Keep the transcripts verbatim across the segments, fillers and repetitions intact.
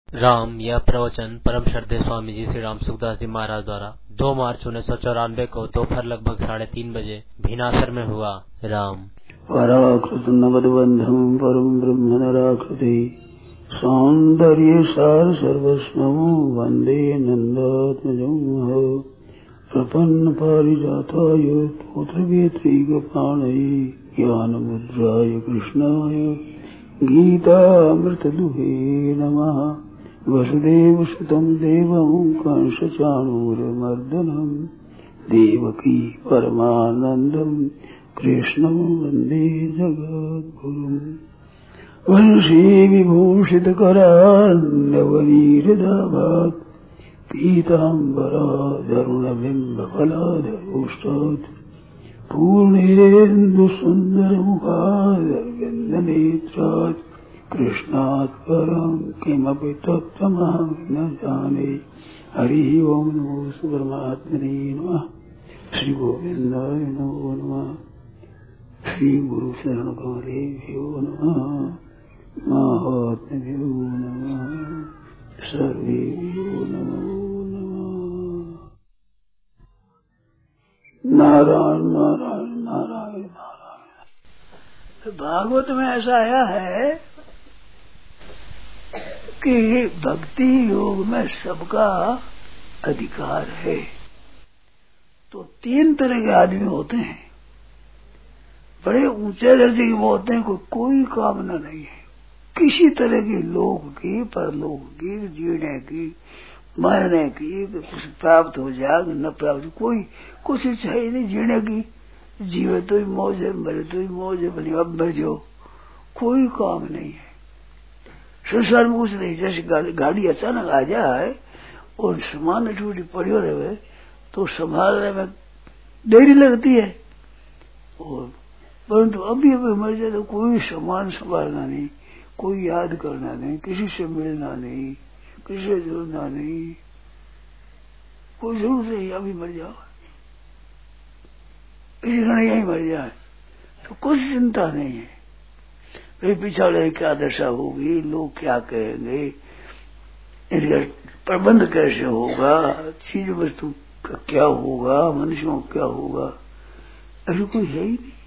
राम यह प्रवचन परम श्रद्धेय स्वामी जी श्री राम सुखदास जी महाराज द्वारा दो मार्च उन्नीस सौ चौरानवे को दोपहर लगभग साढ़े तीन बजे भीनासर में हुआ। राम पराकृत नवदबंधम परम ब्रह्म नराकृति सौंदर्य सार सर्वस्वम वंदे नंदात्मजं प्रपन्न पारिजाताय पुत्रवेत्रीगपाणये ज्ञानमुद्राय कृष्णाय गीतामृतदुहे नमः। वसुदेव सुतं देवं कंसचाणूरमर्दनं देवकी परमानंदं कृष्णं वन्दे जगद्गुरुं। वंशी विभूषितकरान्नवनीरदाभात् पीताम्बराधरुणबिम्बफलाधरोष्टात् पूर्णेन्दुसुन्दरमुखादरविन्दनेत्रात् कृष्णात् परं किमपि तत्त्वमहं न जाने। हरिः ओं नमो परमात्मने नमः। श्री गोविन्दाय नमो नमः। श्री गुरु शरण गौरेभ्यो नमः। महात्म्यो नमः। सर्वेभ्यो नमो नमः। नारायण नारायण नारायण नारायण। भागवत में ऐसा आया है कि भक्ति योग में सबका अधिकार है। तो तीन तरह के आदमी होते हैं। बड़े ऊंचे दर्जे के वो होते हैं, कोई कोई कामना नहीं है किसी तरह की, लोक की परलोक की, जीने की मरने की, कुछ प्राप्त हो जाए न प्राप्त, कोई कुछ इच्छा ही नहीं जीने की। जीवे तो ही मौज है, मरे तो ही मौज है, भले अब मर जाओ, कोई काम नहीं है संसार में कुछ नहीं। जैसे गाड़ी अचानक आ जाए और सामान टूटी पड़ी रहे तो संभालने में देरी लगती है, और परंतु अभी अभी मर जाए तो कोई सामान संभालना नहीं, कोई याद करना नहीं, किसी से मिलना नहीं, किसी से जुड़ना नहीं, कोई जरूरत नहीं। अभी मर जाओ, इसी क्षण यही मर जाए तो कुछ चिंता नहीं है। भाई पिछाड़े क्या दशा होगी, लोग क्या कहेंगे, इनका प्रबंध कैसे होगा, चीज वस्तु का क्या होगा, मनुष्यों का क्या होगा, ऐसा कोई है ही नहीं।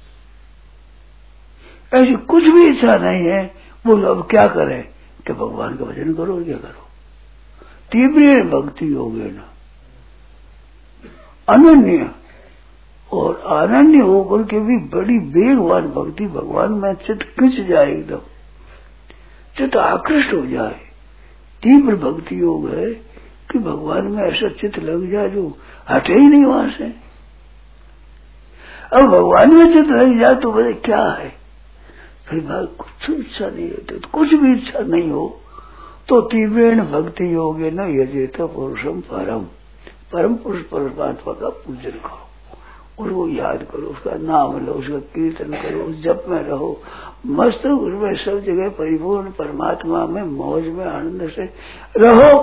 ऐसी कुछ भी इच्छा नहीं है। बोलो अब क्या करें कि भगवान का भजन करो और क्या करो। तीव्र भक्ति होगी ना, अनन्य और अनन्य होकर के भी बड़ी वेगवान भक्ति भगवान में चित्त खिंच जाए, एकदम चित्त आकृष्ट हो जाए। तीव्र भक्ति योग है कि भगवान में ऐसा चित्त लग जाए जो हटे ही नहीं वहां से। अब भगवान में चित्त लग जाए तो बोले क्या है, फिर भाई कुछ इच्छा नहीं होती, तो कुछ भी इच्छा नहीं हो तो तीव्रेण भक्ति योग है न यजेत पुरुषम परम। परम पुरुष परमात्मा का पूजन करो और वो याद करो, उसका नाम लो, उसका कीर्तन करो, उस जप में रहो, मस्त उसमें सब जगह परिपूर्ण परमात्मा में मौज में आनंद से रहो।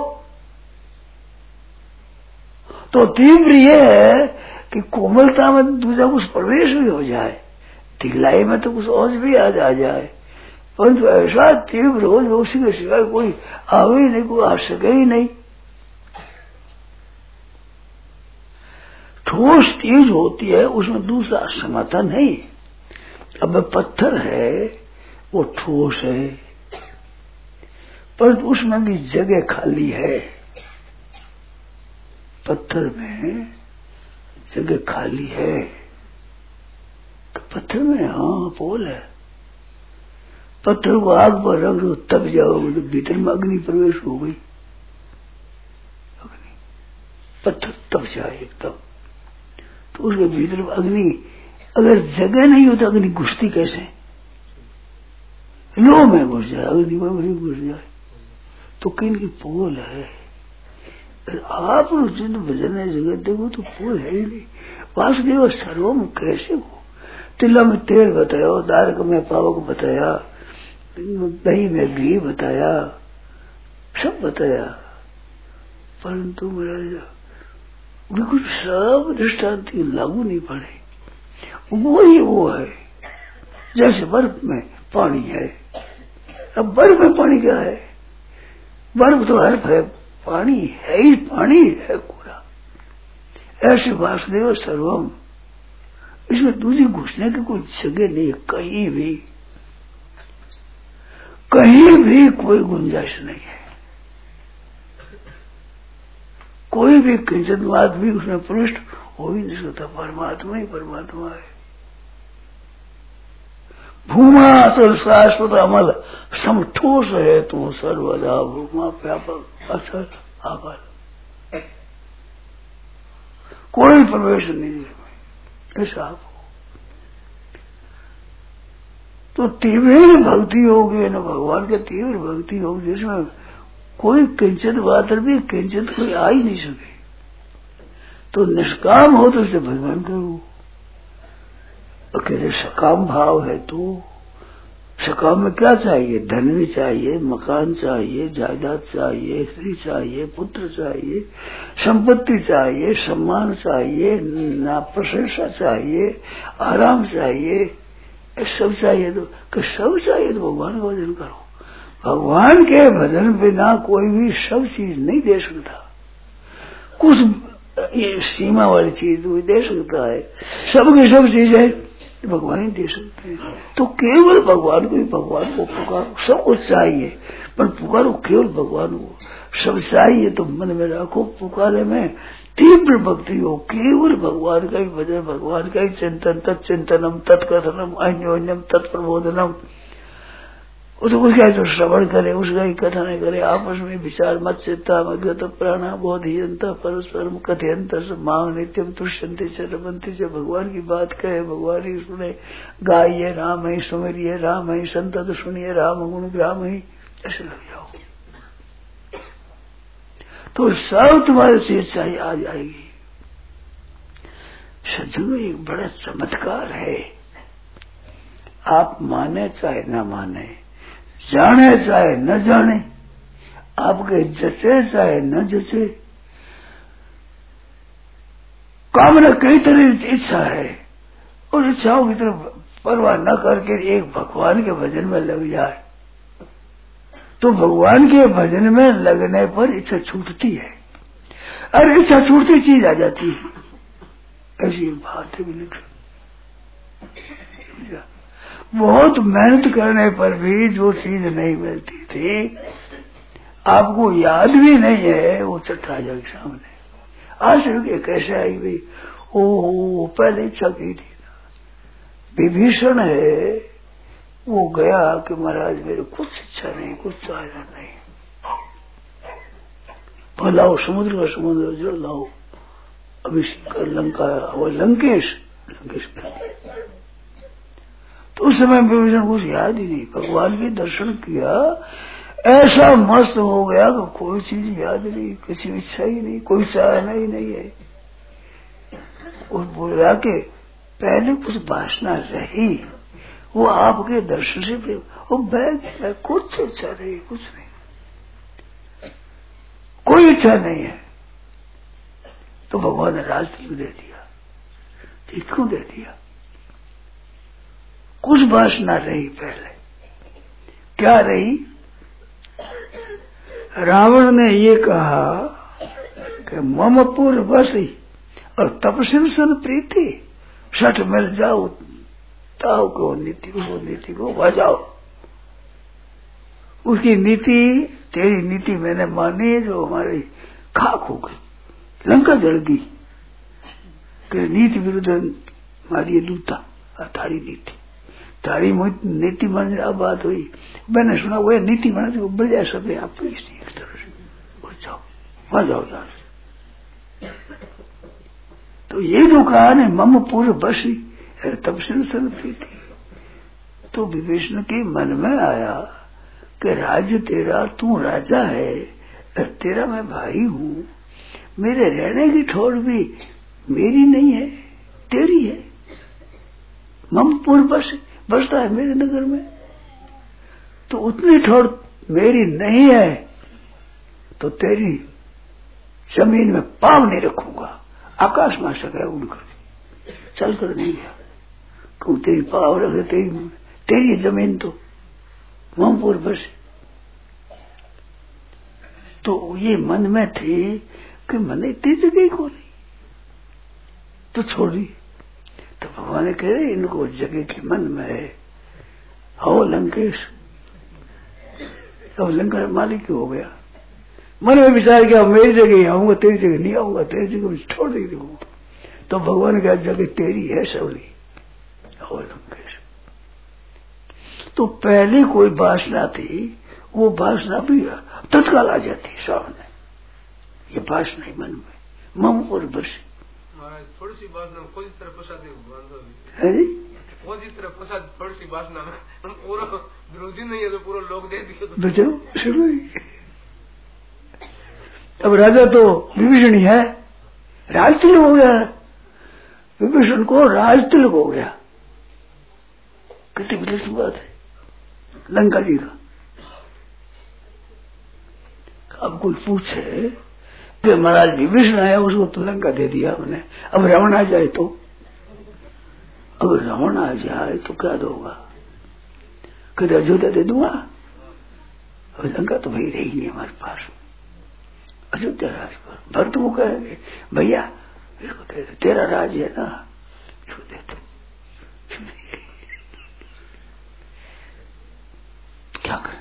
तो तीव्र ये है कि कोमलता में दूसरा कुछ प्रवेश भी हो जाए, ढिलाई में तो कुछ और भी आ जाए, परंतु ऐसा तीव्र हो जो उसी के सिवाय कोई आवे ही नहीं, कोई आ सके ही नहीं। ठोस तेज होती है, उसमें दूसरा समाधान नहीं। अब पत्थर है वो ठोस है, परंतु उसमें भी जगह खाली है। पत्थर में जगह खाली है तो पत्थर में हाँ पोल है। पत्थर को आग पर रख दो तब जाओगे तो भीतर में अग्नि प्रवेश हो गई, अग्नि पत्थर तब जाए एकदम। तो उसके भीतर अग्नि, अगर जगह नहीं हो तो अग्नि घुसती कैसे, लो में घुस जाए, अग्नि में अग्नि घुस जाए। तो किन की पोल है। आप जिन भजन जगत देखो तो पोल है ही नहीं। वासुदेव सर्वम कैसे हो, तिला में तेल बताया, दारक में पावक बताया, दही में घी बताया, सब बताया, परंतु मेरा बिल्कुल सब दृष्टांत लागू नहीं पड़े। वो ही वो है जैसे बर्फ में पानी है। अब बर्फ में पानी क्या है, बर्फ तो हर है, पानी है ही पानी है पूरा। ऐसे वासुदेव सर्वम, इसमें दूसरी घुसने की कोई जगह नहीं है, कहीं भी कहीं भी कोई गुंजाइश नहीं है। कोई भी किंचनवाद भी उसमें प्रविष्ट हो ही नहीं सकता। परमात्मा ही परमात्मा है। भूमा असल शाश्वत अमल समठोस है तू सर्वदा भूमा व्यापक असल आकर कोई प्रवेश नहीं है। ऐसा आपको तो तीव्र भक्ति होगी ना, भगवान के तीव्र भक्ति होगी जिसमें कोई किंचित बात भी किंचित कोई आ ही नहीं सके। तो निष्काम हो तो उसे भगवान करो। अकेले सकाम भाव है तो सकाम में क्या चाहिए? धन भी चाहिए, मकान चाहिए, जायदाद चाहिए, स्त्री चाहिए, पुत्र चाहिए, संपत्ति चाहिए, सम्मान चाहिए, ना प्रशंसा चाहिए, आराम चाहिए, सब चाहिए। तो सब चाहिए तो भगवान का भजन करो। भगवान के भजन बिना कोई भी सब चीज नहीं दे सकता। कुछ ये सीमा वाली चीज वो दे सकता है, सबकी सब चीज है भगवान ही दे सकते हैं। तो केवल भगवान को ही भगवान को पुकारो। सब कुछ चाहिए पर पुकारो केवल भगवान को। सब चाहिए तो मन में रखो, पुकारे में तीव्र भक्ति हो, केवल भगवान का ही भजन, भगवान का ही चिंतन, तत्चिंतनम तत्कथनम अन्योन्यम तत्प्रबोधनम। तो उसका जो श्रवण करे, उसका ही कथन करे, आपस में विचार मत चित्ता मत प्राणा बोधयंता परस्परम कथयंत मांग नित्यम तुष्यंते च रमंते च। भगवान की बात कहे, भगवान ही सुने, गाइए राम ही, सुमरिए राम ही, संतत सुनिए राम गुण ग्राम ही, ऐसे लग जाओ तो सब तुम्हारे चीज चाहिए आ जाएगी। सज्जन में एक बड़ा चमत्कार है, आप माने चाहे न माने, जाने चाहे न जाने, आपके जचे चाहे न जचे, कामना कई तरह की इच्छा है और इच्छाओं की तरफ परवाह न करके एक भगवान के भजन में लग जाए तो भगवान के भजन में लगने पर इच्छा छूटती है। अरे इच्छा छूटती चीज आ जाती है। ऐसी बात भी लिख, बहुत मेहनत करने पर भी जो चीज नहीं मिलती थी, आपको याद भी नहीं है, वो चट्टा जाएगी सामने। आज कैसे आई भाई? ओ पहले इच्छा की थी। विभीषण है, वो गया कि महाराज मेरे कुछ इच्छा नहीं, कुछ चाहना नहीं, तो लाओ समुद्र का समुद्र जो लाओ, अभिषेक कर लंका, वो लंकेश लंकेश तो उस समय विभीषण कुछ याद ही नहीं। भगवान के दर्शन किया, ऐसा मस्त हो गया कि कोई चीज याद नहीं, किसी इच्छा ही नहीं, कोई चाहना ही नहीं है। और बोला के पहले कुछ वासना रही, वो आपके दर्शन से प्रेम, वो बैठ कुछ इच्छा नहीं, कुछ नहीं, कोई इच्छा नहीं है। तो भगवान ने राज तिलक दे दिया। क्यों दे दिया? कुछ वासना रही पहले। क्या रही? रावण ने ये कहा कि मम पुर बसी और तपसिम प्रीति सठ मिल जाओ ताऊ को नीति को नीति को बजाओ। उसकी नीति, तेरी नीति मैंने मानी, जो हमारी खाक हो गई, लंका जल गई। कि नीति विरुद्ध हमारी लूटा, थारी नीति, थारी नीति मान अब बात हुई। मैंने सुना वो नीति मान बढ़ जाए सब आप तो इसी एक तरह से जाओ, वहां जाओ जाओ। तो ये जो कहा न मम पूर्व बसी तब से प्रीति, तो विभीषण के मन में आया कि राज्य तेरा, तू राजा है, तेरा मैं भाई हूँ, मेरे रहने की ठोर भी मेरी नहीं है, तेरी है। मम पूर्व बस बसता है मेरे नगर में, तो उतनी ठोर मेरी नहीं है तो तेरी जमीन में पांव नहीं रखूंगा। आकाश में सका उड़कर चल कर नहीं गया, कहूं तेरी पाव रखे, तेरी तेरी जमीन तो ममपुर बस। तो ये मन में थी कि मैंने इतनी जगह को नहीं तो छोड़ दी। तो भगवान ने कह रहे इनको जगह के मन में है। हो लंकेश, अब लंका मालिक हो गया। मन में विचार किया मेरी जगह आऊंगा, तेरी जगह नहीं आऊंगा, तेरी जगह छोड़ दे दूंगा। तो भगवान का जगह तेरी है सबली। हो लंकेश, तो पहले कोई वासना थी, वो वासना भी तत्काल आ जाती सामने। ये वासना ही मन में मम और बरसी थोड़ी सी वासना कोई तरह प्रसाद है जी, वो जिस तरह प्रसाद थोड़ी सी वासना में पूरा विरोधी नहीं है तो पूरा लोग दे दिए तो बचाओ शुरू ही। अब राजा तो विभीषण ही है, राज तिलक हो गया। विभीषण को राज तिलक हो गया। कितनी विलक्षण बात है लंका जी का। अब कोई पूछे कि महाराज विभीषण आया उसको तो लंका दे दिया हमने, अब रावण आ जाए तो, अब रावण आ जाए तो क्या दोगा? कभी अयोध्या दे दूंगा, अब लंका तो भाई रही नहीं हमारे पास। अयोध्या राज पर भरत को कहेंगे भैया इसको दे दे, तेरा राज है ना, इसको दे दो। क्या करें?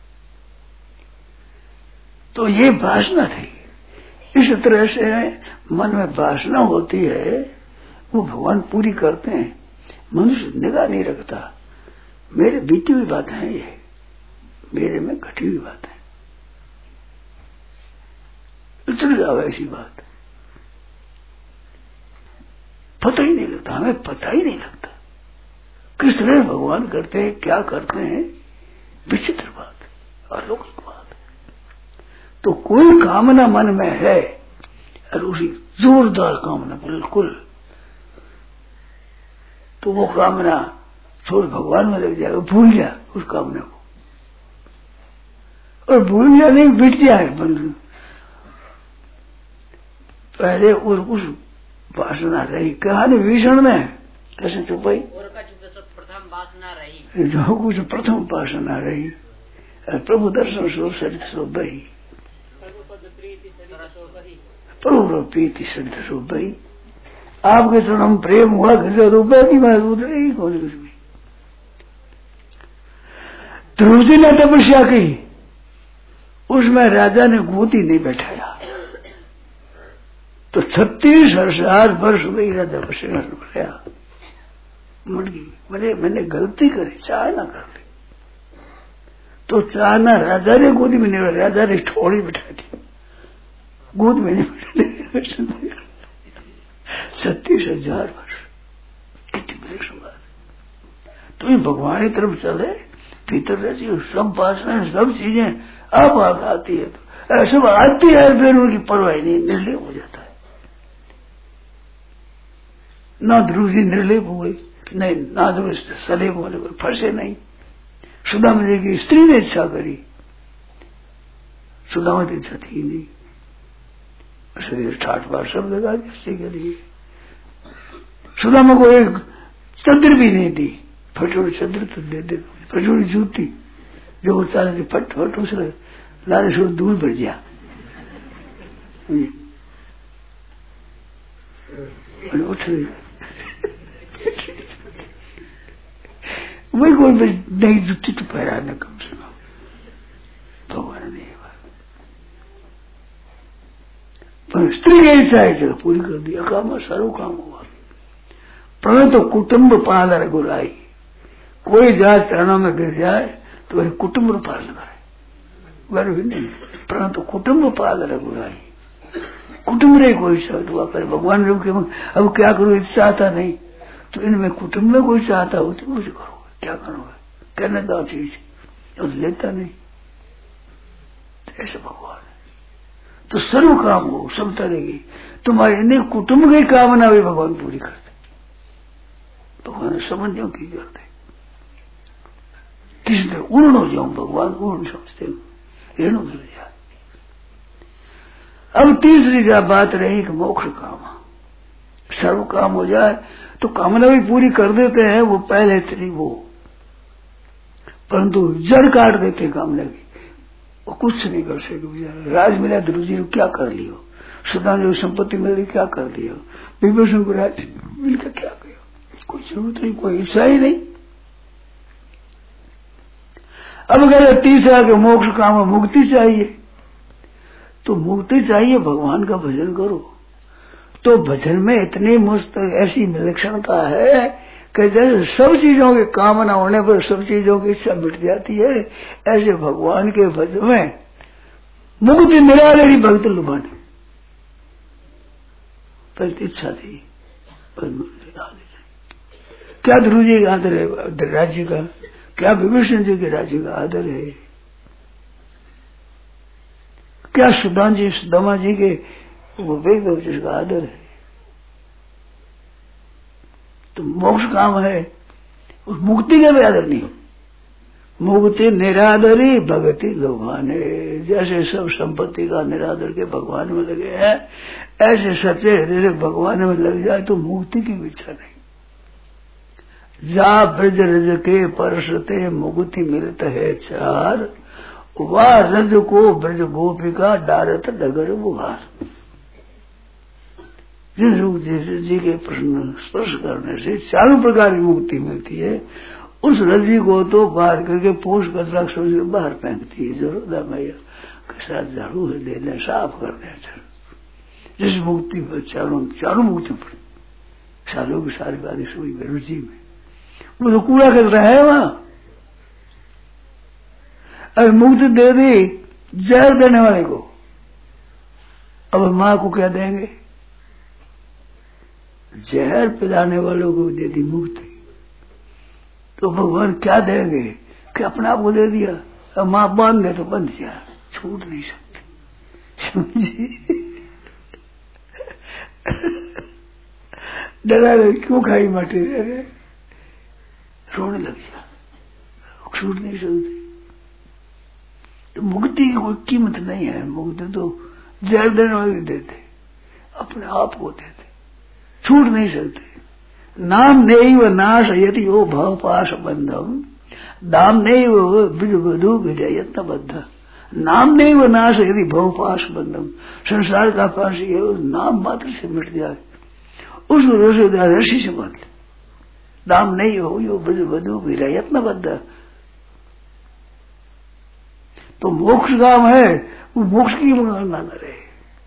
तो ये वासना थी। इस तरह से मन में वासना होती है, वो भगवान पूरी करते हैं। मनुष्य निगाह नहीं रखता। मेरे बीती हुई बातें हैं, ये मेरे में घटी हुई बातें। चल जाओ ऐसी बात, पता ही नहीं लगता, हमें पता ही नहीं लगता किस तरह भगवान करते हैं, क्या करते हैं। विचित्र बात, अलौकिक बात। तो कोई कामना मन में है और उसी जोरदार कामना बिल्कुल, तो वो कामना छोड़ भगवान में लग जाएगा, भूल गया उस कामना को। और भूल गया नहीं, बिट जाए पहले। और उस वासना रही कहानी विभीषण में कैसे चुपाई, प्रथम वासना रही, जो कुछ प्रथम वासना रही। प्रभु दर्शन सो सरित सो बही, प्रभु प्रीति सरित सो बही। आपके चरण प्रेम हुआ घर तो बहती मैं उतरेगी कौन कुछ भी। ध्रुव जी ने तपस्या की, उसमें राजा ने गोदी नहीं बैठाया, तो छत्तीस हजार वर्ष में राजा को सिंहासन पर गया। मैंने मैंने गलती करी, चाह ना कर ली, तो चाहना राजा ने गोदी में नहीं, राजा ने ठोड़ी बिठा दी, गोद में नहीं। छत्तीस हजार वर्ष, कितनी विलक्षण बात। तो ये भगवान की तरफ चले, भीतर रहती है सब वासनाएं, सब चीजें अब आप आती है, तो सब आती है, फिर उनकी परवाह नहीं, निर्लेप हो जाता है। ना ध्रुव जी निर्लेप हुए, नहीं ना ध्रुव सलेप होने पर फंसे नहीं। सुदामा की स्त्री ने इच्छा करी, सुदामा की इच्छा थी नहीं, शरीर ठाठ बार सब लगा दी स्त्री के लिए। सुदामा को एक चद्र भी नहीं दी, फटोरी चद्र तो दे दे, फटोरी जूती जो वो चाले फट फट उस लाने से दूर बढ़ गया। उठ वही कोई नई जुत्ती तो पहरा न कम से कम भगवान ने पर स्त्री की इच्छा है पूरी कर दी, अकाम सर्व काम हुआ। प्रणय तो कुटुंब पाल रघुराई, कोई जात चरणों में गिर जाए तो वही कुटुंब पालन करे, वह भी नहीं। प्रणय तो कुटुंब पाल रघुराई, कुटुंब रे कोई इच्छा दुआ करे। भगवान जब अब क्या करो इच्छा आता नहीं, तो इनमें कुटुंब में कोई चाहता हो तो मुझे करोगे, क्या करोगे, कहने दो चीज तो लेता नहीं। ऐसे भगवान है, तो सर्व काम हो सब तरेगी। तुम्हारे इन्हें कुटुंब की कामना भी भगवान पूरी करते, भगवान संबंधियों की करते। किसी तरह उर्ण हो जाऊं, भगवान उर्ण समझते ऋण मिल जाए। अब तीसरी जो बात रही कि मोक्ष काम, सर्व काम हो जाए तो कामना भी पूरी कर देते हैं, वो पहले थी वो, परंतु जड़ काट देते कामना की। वो कुछ नहीं कर सके बेचारा। राज मिला ध्रुव जी को क्या कर लियो, सुदान जो संपत्ति मिल रही क्या कर दियो, विभीषण को राज मिलकर क्या किया, कोई जरूरत नहीं, कोई इच्छा ही नहीं। अब अगर तीसरा के मोक्ष काम मुक्ति चाहिए, तो मुक्ति चाहिए भगवान का भजन करो। तो भजन में इतनी मस्त ऐसी विलक्षणता है कि जैसे सब चीजों की कामना होने पर सब चीजों की इच्छा मिट जाती है, ऐसे भगवान के भजन में मुक्ति निराली भक्त लुभाने पर इच्छा थी। क्या ध्रुव जी का आदर है राज्य का, क्या विभीषण जी के राज्य का आदर है, क्या सुदान जी सुदामा जी के वो वेग का आदर है। तो मोक्ष काम है, उस मुक्ति का भी आदर नहीं। मुक्ति निरादरी भगति लोभाने, जैसे सब संपत्ति का निरादर के भगवान में लगे हैं, ऐसे सच्चे हृदय से भगवान में लग जाए तो मुक्ति की भी इच्छा नहीं। जा ब्रज रज के परसते मुक्ति मिलत है चार, वह रज को ब्रज गोपिका डारत डगर बुहार। जिस रूप जी के प्रश्न स्पर्श करने से चारों प्रकार की मुक्ति मिलती है, उस रजी को तो बाहर करके पोष कचरा सोच बाहर फेंकती है। जरूरत मैया के साथ झाड़ू है दे दें, साफ कर दें। जिस मुक्ति पर चारों चारों मुक्ति पर सालों की सारी बात सुई में रुचि में वो तो कूड़ा कचरा है वहां। अब मुक्ति दे दी जहर देने वाले को, अब मां को क्या देंगे? जहर पिलाने वालों को दे दी मुक्ति, तो भगवान क्या देंगे कि अपने आप को दे दिया। अब मां बांध दे तो बंध जाए, छूट नहीं सकती, समझी? डरा रहे क्यों खाई माटी रह रहे, रोने लग जा, छूट नहीं सकती। तो मुक्ति की कोई कीमत नहीं है। मुक्ति तो जहर देने वाले देते, अपने आप को देते, छूट नहीं सकते। नाम नहीं व नाश यदि ओ भाव पाश बंधम, दाम नहीं वो विधु विधेयत्न बद्ध। नाम नहीं व नाश यदि भव पाश बंधम, संसार का पाश है उस नाम मात्र से मिट जाए, उस रसी से बंध। दाम नहीं हो यो विधु विधेयत्न बद्ध। तो मोक्ष काम है, वो मोक्ष की कामना न रहे।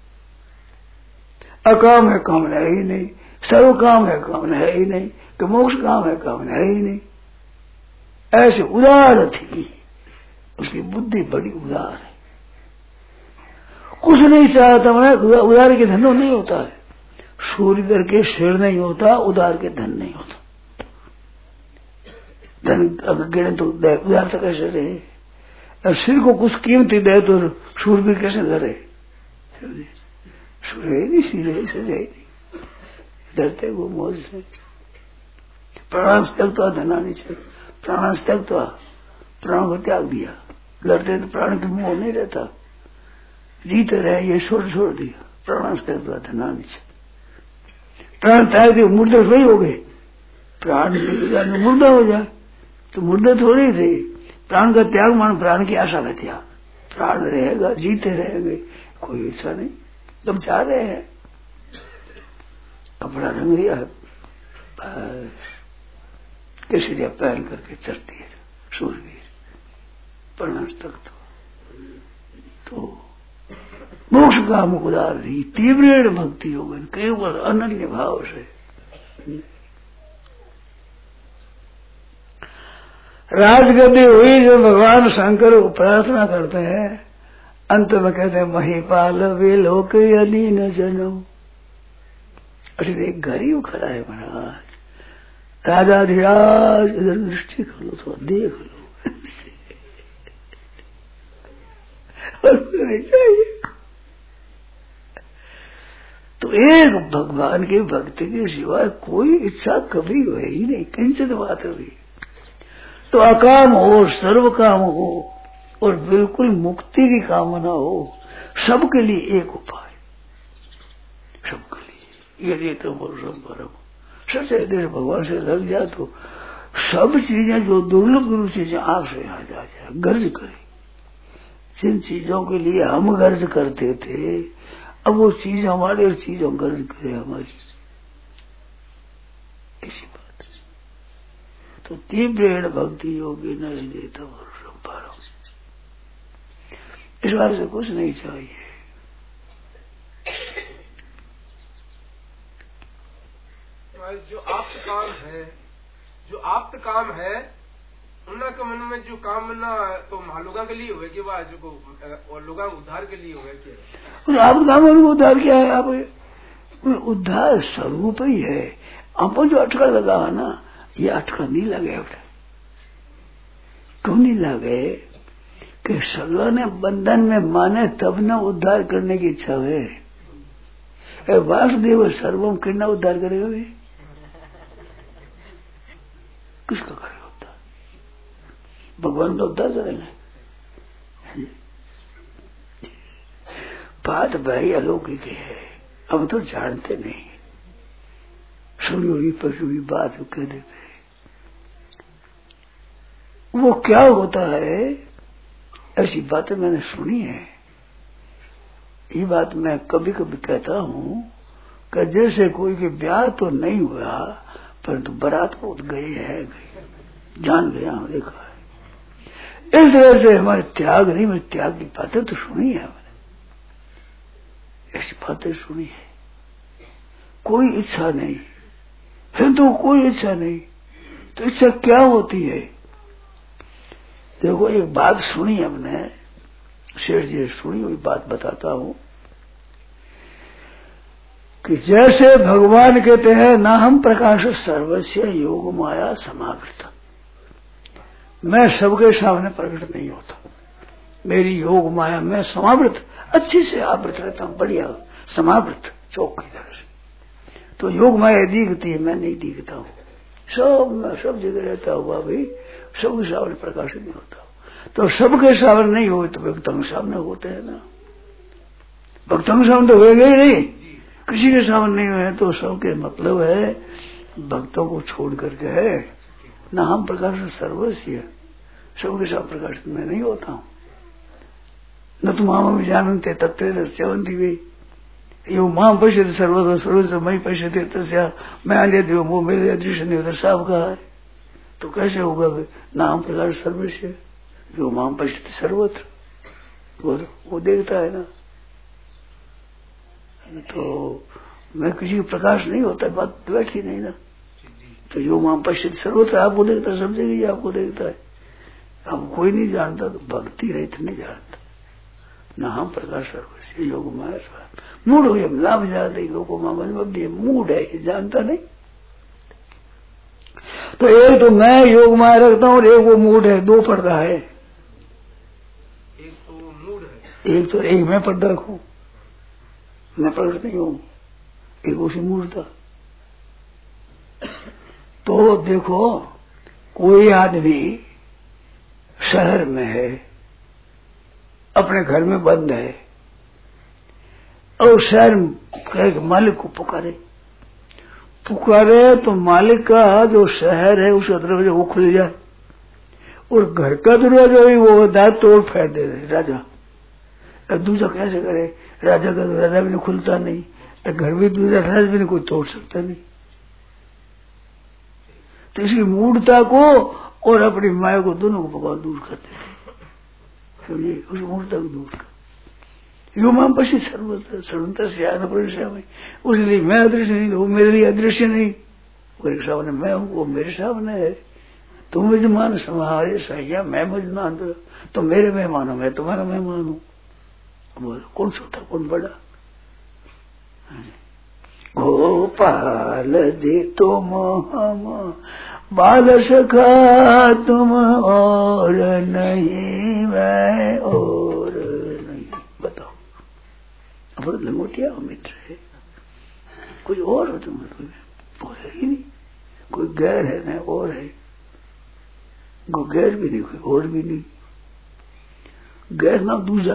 अकाम है कामना है ही नहीं, सर्व काम है कामना है ही नहीं, तो मोक्ष काम है कामना है ही नहीं। ऐसे उदार थी उसकी बुद्धि, बड़ी उदार है, कुछ नहीं चाहता। मैं उदार के धन नहीं होता है, सूर्य के सिर नहीं होता, उदार के धन नहीं होता। धन अगर गिरे तो उदार तो कैसे रहे, अब सिर को कुछ कीमती दे तो सूर्य कैसे धरे? सूर्य नहीं, सिर ऐसे जाए नहीं, डरते वो मौज से। प्राण तक तो धनानी से प्राण तक तो प्राण को त्याग दिया, लड़ते तो प्राण के मुंह नहीं रहता, जीते रहे ये छोड़ छोड़ दिया। प्राण तक तो धनानी से प्राण त्याग दिए, मुर्दे वही हो गए। प्राण मुर्दा हो जाए तो मुर्दे थोड़े थे। प्राण का त्याग मान प्राण की आशा का त्याग। प्राण रहेगा, जीते रहेंगे, कोई इच्छा नहीं। जब जा रहे हैं कपड़ा रंग लिया, केसरिया पहन करके चलती है सूर्य प्रणाश तक। तो, तो मोक्ष का मुकुदार रही तीव्र भक्ति होगी, केवल अनन्य भाव से। राजगद्दी हुई जो भगवान शंकर को प्रार्थना करते हैं, अंत में कहते हैं महिपाल वे लोक यदि न जनो। अरे एक घर ही खड़ा है महाराज, राजाधिराज, इधर दृष्टि कर लो तो देख लो नहीं चाहिए। तो एक भगवान की भक्ति के सिवाय कोई इच्छा कभी हुई ही नहीं, किंचित बात हुई। तो अकाम हो, सर्व काम हो और बिल्कुल मुक्ति की कामना हो, सबके लिए एक उपाय, सबके लिए यदि तो परम सच्चे देश भगवान से लग जाए तो सब चीजें जो दुर्लभ गुरु चीजें आप से आ जा जाए, गर्ज करे। जिन चीजों के लिए हम गर्ज करते थे, अब वो चीज हमारे और चीजों गर्ज करे हमारी, ऐसी बात है। तो तीव्र भक्ति योगी न देता परम, इस बार से कुछ नहीं चाहिए। जो आप्त काम है, जो आप्त काम है, उनके मन में जो काम ना तो लोगों के लिए हुए कि वह जो और लोगों उद्धार के लिए हुए क्या? आप काम उद्धार क्या है? आप उद्धार स्वरूप ही है। आपको जो अटकड़ लगा है ना, ये अटकड़ नहीं लगे। क्यों नहीं लगे? कि सगलों ने बंधन में माने तब न उद्धार करने की इच्छा है। वासुदेव सर्वम कितना उद्धार करेगा? वे किसका करेगा उद्धार? भगवान तो उद्धार करेंगे। बात भाई अलौकिक है, हम तो जानते नहीं। सुनी हुई पशु हुई बात कह देते हैं। वो क्या होता है, ऐसी बातें मैंने सुनी है। ये बात मैं कभी कभी कहता हूँ कि जैसे कोई के ब्याह तो नहीं हुआ, परंतु बारात को गए है, गए जान गया, देखा है। इस तरह से हमारे त्याग नहीं, मैं त्याग की बातें तो सुनी है, मैंने ऐसी बातें सुनी है। कोई इच्छा नहीं है, तो कोई इच्छा नहीं, तो इच्छा क्या होती है? देखो, एक बात सुनी हमने, शेर जी सुनी हुई बात बताता हूं कि जैसे भगवान कहते हैं ना, हम प्रकाश सर्वस्व योग माया समावृत, मैं सबके सामने प्रकट नहीं होता, मेरी योग माया में समावृत, अच्छी से आवृत रहता हूं, बढ़िया समावृत चौक की तरह से। तो योग माया दिखती है, मैं नहीं दिखता हूं, सब मैं सब जगह रहता हुआ भी सबके सामने प्रकाश नहीं होता। तो सबके सामने नहीं हो तो भक्तों के सामने होते हैं ना, भक्तों के सामने तो होएगा ही नहीं, किसी के सामने नहीं हुए तो सबके मतलब है भक्तों को छोड़ करके है ना, हम प्रकाश सर्वस्व, सबके साथ प्रकाश में नहीं होता हूं। न तो मामा भी जानते तत्व सेवंती भी यो मां पश्यते सर्वत्र सर्वत्र मई पश्यते तस्या मैं आने दो वो मेरे अदृश्य नहीं होता, साफ कहा है। तो कैसे होगा? नाम प्रकार सर्वस्व जो मां पश्यते सर्वत्र, वो वो देखता है ना। तो मैं किसी का प्रकाश नहीं होता, बात बैठी नहीं ना। तो जो मां पश्यते सर्वत्र आपको देखता, सब जगह आपको देखता है। अब कोई नहीं जानता तो भक्ति रहित नहीं जानता। न हम प्रकाश सर्वस्व योग माया मूड हो, लाभ जाते लोगों में मूड है, ये जानता नहीं। तो एक तो मैं योग माया रखता हूँ और एक वो मूड है, दो पर्दा है। एक तो मूड है, एक तो एक मैं पर्दा रखूं, मैं प्रकट नहीं हूं, एक उसी मूड था। तो देखो, कोई आदमी शहर में है, अपने घर में बंद है, और शहर के मालिक को पुकारे पुकारे तो मालिक का जो शहर है उसका दरवाजा वो खुल जाए, और घर का दरवाजा भी वो दांत तोड़ फेंक दे रहे राजा। अब दूसरा कैसे करे? राजा का दरवाजा भी नहीं खुलता, नहीं घर भी दूसरा राजा भी नहीं कोई तोड़ सकता नहीं। तो इसकी मूर्ता को और अपनी माया को दोनों को भगवान दूर करते थे। समझिए, उस मूर्ता को दूर कर यो माम पश्य सर्वत्र सर्वत्र से आना परिश्रम है। उसलिए मैं अदृश्य नहीं, वो मेरे लिए अदृश्य नहीं, मेरे सामने मैं हूँ, वो मेरे सामने है। तुम यजमान समारे सहिया, मैं यजमान, तो मेरे मेहमान हो, मैं तुम्हारा मेहमान हूँ। बोलो कौन छोटा कौन बड़ा? गोपाल जी तुम हम बाल सखा तुम और नहीं मैं और नहीं। बताओ, अब लंगोटिया मित्र है, कोई और हो तुम कोई है ही नहीं, कोई गैर है ना और है, कोई गैर भी नहीं कोई और भी नहीं। गैर ना दूजा।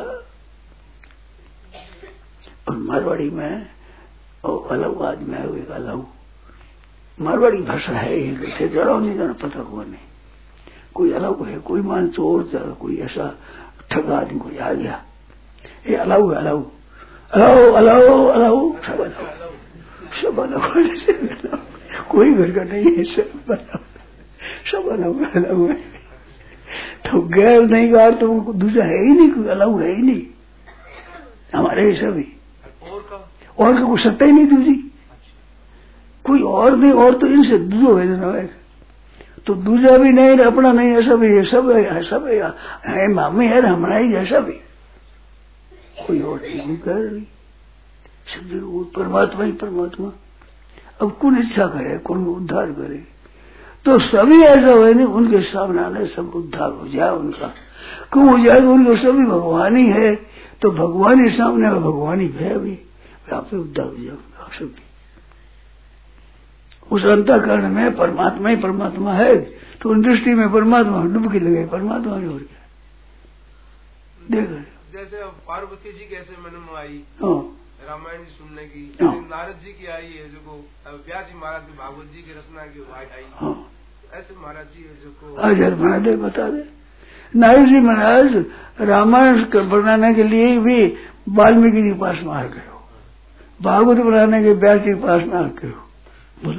और मारवाड़ी में और अलग आज में है, एक अलग मारवाड़ी भाषा है, ये जरा नहीं जाना पता कौन है, कोई अलग है, कोई मान चोर, कोई ऐसा ठग आदमी कोई आ गया, ये allow allow allow allow allow सब अलाउ सब अलाउ, कोई घर का नहीं है, सब अलाउ सब अलाउ अलाउ है। तो गैर नहीं गा तो दूसरा है ही नहीं, कोई अलाउ है ही नहीं हमारे ये सभी। और का कोई सत्ता ही नहीं दूसरी, कोई और नहीं, और तो इनसे दूधो है तो दूसरा भी नहीं, अपना नहीं, ऐसा भी है, सब है, सब है, मामी है हमारा ही जैसा भी, कोई और नहीं कर रही, सब परमात्मा ही परमात्मा। अब कौन इच्छा करे, कौन उद्धार करे, तो सभी ऐसा हो नहीं, उनके सामने आने सब उद्धार हो जाए उनका, क्यों हो जाएगा, उनके सभी भगवान ही है, तो भगवान ही सामने भगवान ही है, अभी आप उद्धार हो जाएगा सभी। उस अंतःकरण में परमात्मा ही परमात्मा है, तो उन दृष्टि में परमात्मा डुबकी लगे, परमात्मा नहीं हो गया। देखो जैसे पार्वती जी कैसे मन में आई रामायण सुनने की, नारद जी की आई है जो व्यास जी महाराज की भागवत जी की रचना की आई, ऐसे महाराज जी है जो आज महादेव बता दे। नारद जी महाराज रामायण बनाने के लिए भी वाल्मीकि जी के पास में आ गए, भागवत बनाने के व्यास जी के पास में आ गए। बोलो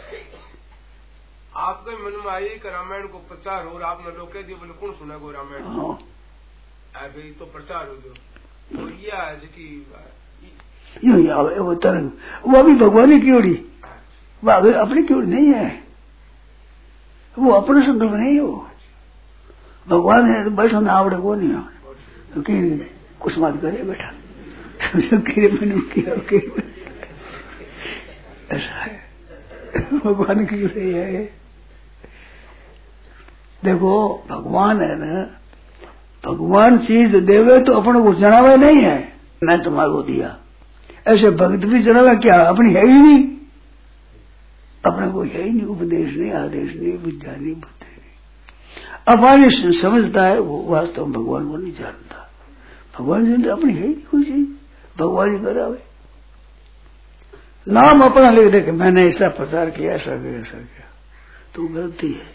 आपके मन में आई कि रामायण को प्रचार हो, आपने लोग कह दिए बोले कौन सुना को रामायण, भाई तो प्रचार हो जो, तो ये है कि यूं ही आवे वो तरंग, वो अभी भगवान की ओरी, वो अपनी की ओर नहीं है, वो अपना संकल्प नहीं है, वो भगवान है, बैठो ना आवड़े को नहीं आवड़े, कुछ मत करे बेटा, ऐसा है भगवान की सही है। देखो भगवान है ना, भगवान चीज देवे तो अपने को जनावे नहीं है, मैं तुम्हारे को दिया, ऐसे भक्त भी जनावे क्या, अपनी है ही नहीं, अपने को है ही नहीं, उपदेश नहीं, आदेश नहीं, विद्या नहीं, बुद्धि नहीं, अपनी समझता है, वो वास्तव में भगवान को नहीं जानता, भगवान जानते अपनी है ही नहीं कोई चीज, भगवान ही करावे, नाम अपना लिख दे कि मैंने ऐसा प्रचार किया, ऐसा किया, ऐसा किया, तो गलती है।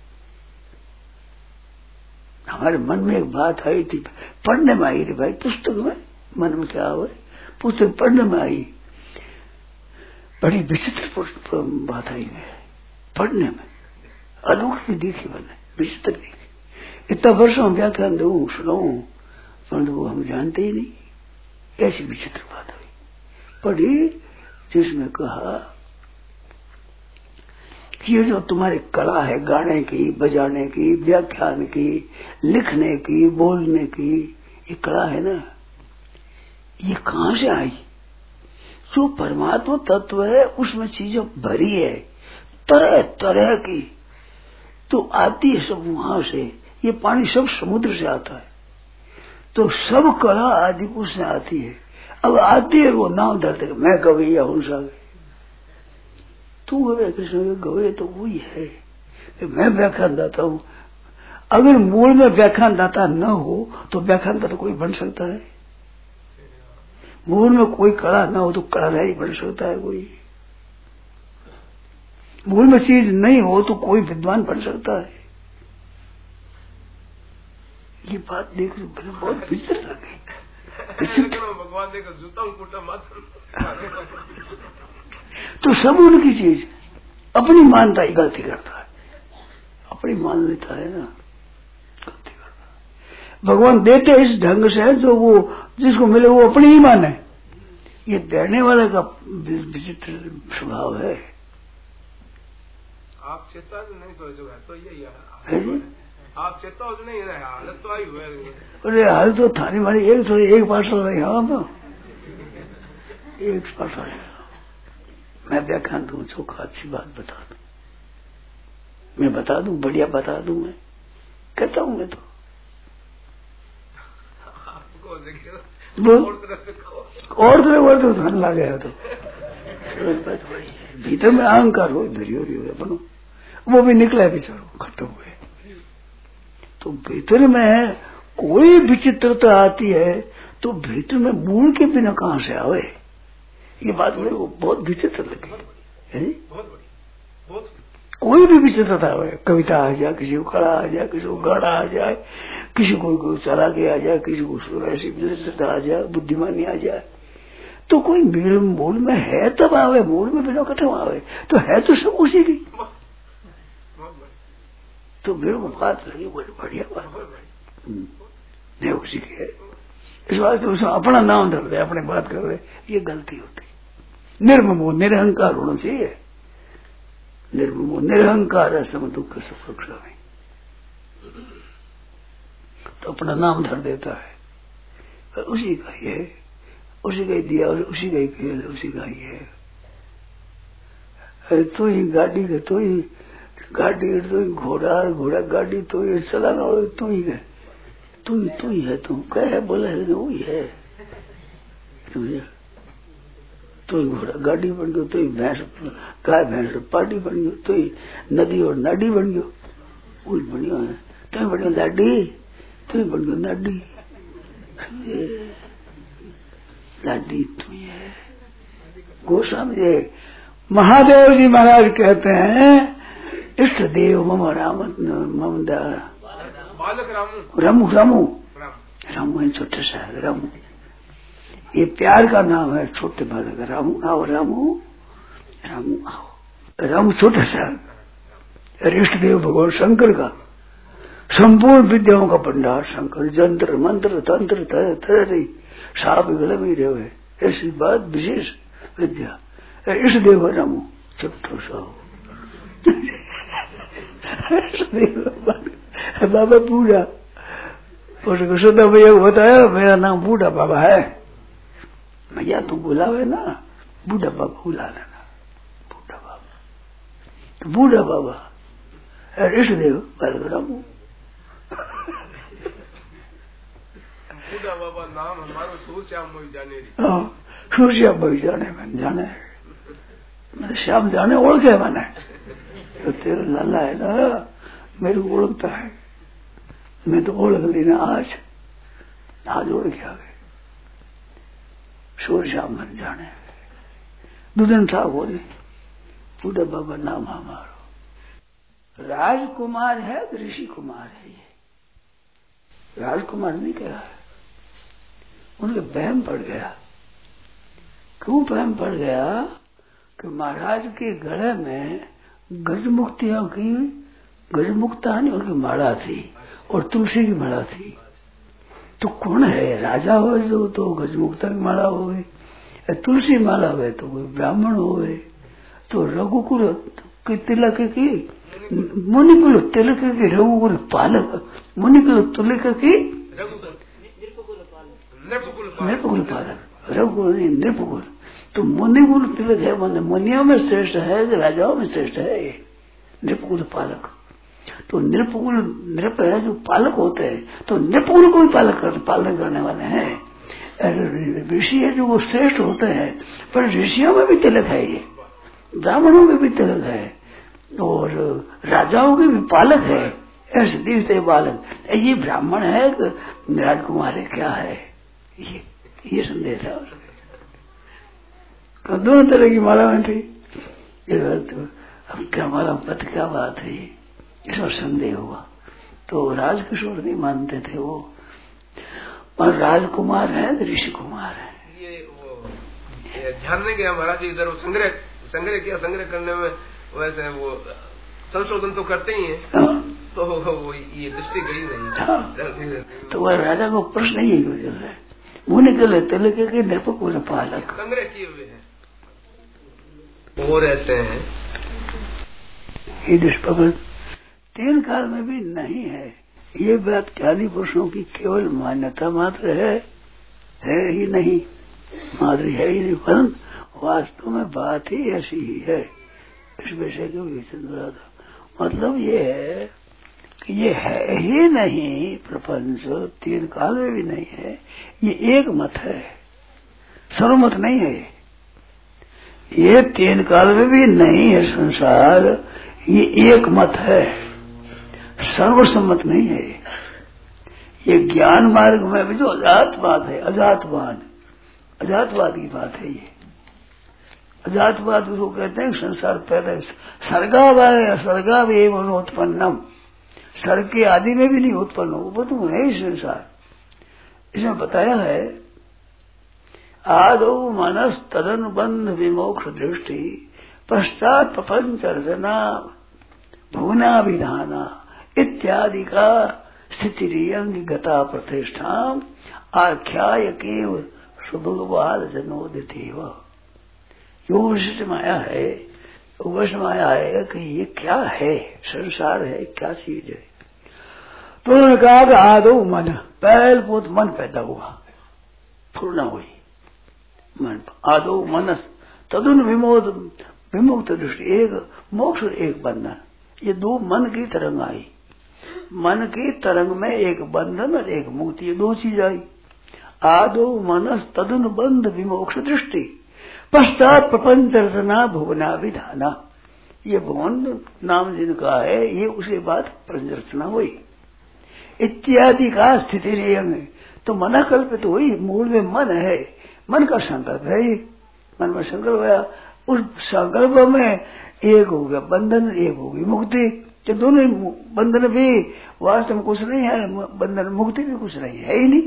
हमारे मन में एक बात आई थी, पढ़ने में आई थी भाई, पुस्तक में, मन में क्या हुआ, पुस्तक पढ़ने में आई, बड़ी विचित्र बात आई है पढ़ने में, अलौकिक दिखी मैंने, विचित्र दिखी, इतना वर्षों में व्याख्यान दू सुनाऊ, परंतु वो हम जानते ही नहीं, ऐसी विचित्र बात हुई पढ़ी, जिसमें कहा कि ये जो तुम्हारी कला है गाने की, बजाने की, व्याख्यान की, लिखने की, बोलने की, ये कला है ना, ये कहां से आई, जो परमात्मा तत्व है उसमें चीजें भरी है तरह तरह की, तो आती है सब वहां से, ये पानी सब समुद्र से आता है, तो सब कला आदि उससे आती है। अब आती है वो नाम धरते मैं गवे या हंसा गए, तू गवे कृष्ण गवे, तो वही है कि मैं व्याख्यान दाता हूं। अगर मूल में व्याख्यान दाता न हो तो व्याख्यान दाता कोई बन सकता है, मूल में कोई कला न हो तो कलाधारी बन सकता है कोई, मूल में चीज नहीं हो तो कोई विद्वान बन सकता है। ये बात देख रहे बहुत विचित्र लगी, भगवान देखो जूता कुटा माथा, तो सब उनकी चीज, अपनी मानता ही गलती करता है, अपनी मान लेता है ना, गलती करता है। भगवान देते इस ढंग से जो वो जिसको मिले वो अपनी ही माने, ये देने वाले का विचित्र स्वभाव है। आप चेता नहीं तो जो है तो यही है, आप चेता हो नहीं है, हालत तो आई हुई है, अरे हाल तो थाने वाली एक तो एक पार्सल रही, हाँ तो एक पार्सल, मैं व्याख्यान दूं चोखा अच्छी बात बता दूं, मैं बता दूं, बढ़िया बता दूं, मैं कहता हूं, मैं तो और तरह और तो धन ला गया, तो भीतर में अहंकार हो, धरी हो रही हो बनो, वो भी निकला बेचारो खत्म हुए, तो भीतर में कोई विचित्रता आती है तो भीतर में मूल के बिना कहां से आवे, ये बात मेरे को बहुत विचित्र लगी। कोई भी विचित्रता आवे, कविता आ जाए, किसी को कला आ जाए, किसी को गाना आ जाए, किसी को कोई चला के आ जाए, किसी को ऐसी विशिष्टता आ जाए, बुद्धिमानी आ जाए, तो कोई मेरे मूल में है तब आवे, मूल में बिना कठम आवे, तो है तो सब उसी की। तो मेरे को बात लगी बड़ी बढ़िया बात नहीं, उसी की है। इस वास्ते उसमें अपना नाम धर दे, अपने बात कर रहे, ये गलती होती। निर्ममो निरहंकार होना चाहिए। निर्ममो निरहंकार है सम दुख सुख में, तो अपना नाम धर देता है, उसी का ही है, उसी का ही दिया, उसी का ही खेल, उसी का ही है। अरे तो ही गाड़ी के, तो ही गाड़ी, तो ही घोड़ा, घोड़ा गाड़ी, तो ही चलाना, और तो ही है, तू ही तू ही है, तू कह है बोला है वो ही है, समझे? तो ही घोड़ा गाड़ी बन गयो, तो ही भैंस गाय भैंस पार्टी बन गयो, तो ही नदी और नाडी बन गयो, वो ही बनियो है, तो ही बनियो लाडी, तो ही बन गयो नाडी, लाडी तू ही है। गोस्वामी महादेव जी महाराज कहते हैं, इष्ट देव मम राम मम बालक रामू, रामू रामू रामू है, छोटे सा है रामू, ये प्यार का नाम है, छोटे बालक रामू आओ, रामू रामू आओ, रामू छोटे सा है। इष्ट देव भगवान शंकर का संपूर्ण विद्याओं का भंडार शंकर, जंत्र मंत्र तंत्र तरह तरह साप गले में रहे, ऐसी बात विशेष विद्या। इष्ट देव रामू छोटो सा बाबा बूढ़ा, उसको सुधा भैया बताया मेरा नाम बूढ़ा बाबा है, भैया तू बुलावे ना बूढ़ा बाबा बुला लेना, बूढ़ा बाबा, तो बूढ़ा बाबा इष्ट देव रामू। बूढ़ा बाबा नाम हमारो सूरश्याम मोहि जाने, हाँ सूरश्याम मोहि जाने, मैंने जाने, मैंने श्याम जाने ओळखे मैंने, तो तेरा लाला है ना मेरे को ओळखता है, मैं तो ओळख ली ना आज, आज ओढ़ के आ गए, सूरश्याम मन जाने, दुदन था बोले बूढ़ा बाबा नाम हमारो। राजकुमार है ऋषि कुमार है, ये राजकुमार नहीं कहा है, उनके बहम पड़ गया। क्यों बहम पड़ गया? कि महाराज के गले में गजमुक्तियों की, गजमुक्ता नहीं उनकी माला थी और तुलसी की माला थी, तो कौन है? राजा हो जो तो गजमुक्ता की माला हो गई, तुलसी माला हो तो कोई ब्राह्मण हो गए, तो रघुकुल की तिलक की मुनिकुल तिलक की रघुकुल पालक, मुनिकुल तिलक की नृपकुल पालक, रघुकुल नहीं नृपकुल, तो मुनिकुल तिलक है, मुनियों में श्रेष्ठ है, राजाओं में श्रेष्ठ है ये नृपकुल पालक। तो नृपकुल नृप है जो पालक होते हैं, तो नृपकुल को भी पालक कर, पालन करने वाले हैं। ऋषि है जो वो श्रेष्ठ होते हैं, पर ऋषियों में भी तिलक है, ये ब्राह्मणों में भी तिलक है, और राजाओं के भी पालक है, ऐसे दिखते बालक। ये ब्राह्मण है राजकुमार है, क्या है ये? ये संदेश है। दोनों तरह की माला में थी, अब क्या माला पत क्या बात है, इसमें संदेह हुआ। तो राजकिशोर नहीं मानते थे वो, और राजकुमार है ऋषि कुमार है। ये वो ध्यान नहीं गया महाराज इधर, वो संग्रह संग्रह किया, संग्रह करने में वैसे वो संशोधन तो करते ही हैं, तो वो ये दृष्टि गई नहीं। तो वह राजा को प्रश्न ही है चल रहा है, मुनि के तिलक के नृपकुल पालक संग्रह किए हुए हैं, वो रहते हैं। ये दुष्पगत तीन काल में भी नहीं है, ये बात ज्ञानी पुरुषों की केवल मान्यता मात्र है, है ही नहीं, मात्र है ही नहीं, परंतु वास्तव में बात ही ऐसी ही है। इस विषय को विचंद्रा था, मतलब ये है कि ये है ही नहीं, प्रपंच तीन काल में भी नहीं है, ये एक मत है, सर्वमत नहीं है। ये तीन काल में भी नहीं है संसार, ये एक मत है, सर्वसम्मत नहीं है। ये ज्ञान मार्ग में भी जो अजातवाद है, अजातवाद अजातवाद की बात है। ये अजातवाद उसको कहते हैं संसार पैदा सर्गावाय सर्गाव एवं उत्पन्नम, सर के आदि में भी नहीं उत्पन्न हो, वो तो है ही संसार। इसमें बताया है आदौ मनस तदनुबंध विमोक्ष दृष्टि पश्चात प्रपंच रचना भुवना विधाना इत्यादि का स्थिति गता प्रतिष्ठा आख्याय केव सुभगवाद जनोदित योग विशिष्ट माया है। योग माया है कि ये क्या है, संसार है, क्या चीज है। तो उन्होंने कहा कि आदो मन, पहल पोत मन पैदा हुआ, फूर्णा हुई मन। आदो मनस तदुन विमोद विमुक्त दृष्टि, एक मोक्ष और एक बंधन, ये दो मन की तरंग आई। मन की तरंग में एक बंधन और एक मुक्ति, ये दो चीज आई। आदो मनस तदुन बंध विमोक्ष दृष्टि पश्चात प्रपंच रचना भुवना विधाना, ये भुवन नाम जिनका है, ये उसके बाद प्रपंच रचना हुई इत्यादि का स्थिति नियम है। तो मना कल्पित हुई, मूल में मन है, मन का संकल्प है, मन में संकल्प हुआ, उस संकल्प में एक हो गया बंधन, एक हो गई मुक्ति। तो दोनों बंधन भी वास्तव में कुछ नहीं है, बंधन मुक्ति भी कुछ नहीं है ही नहीं।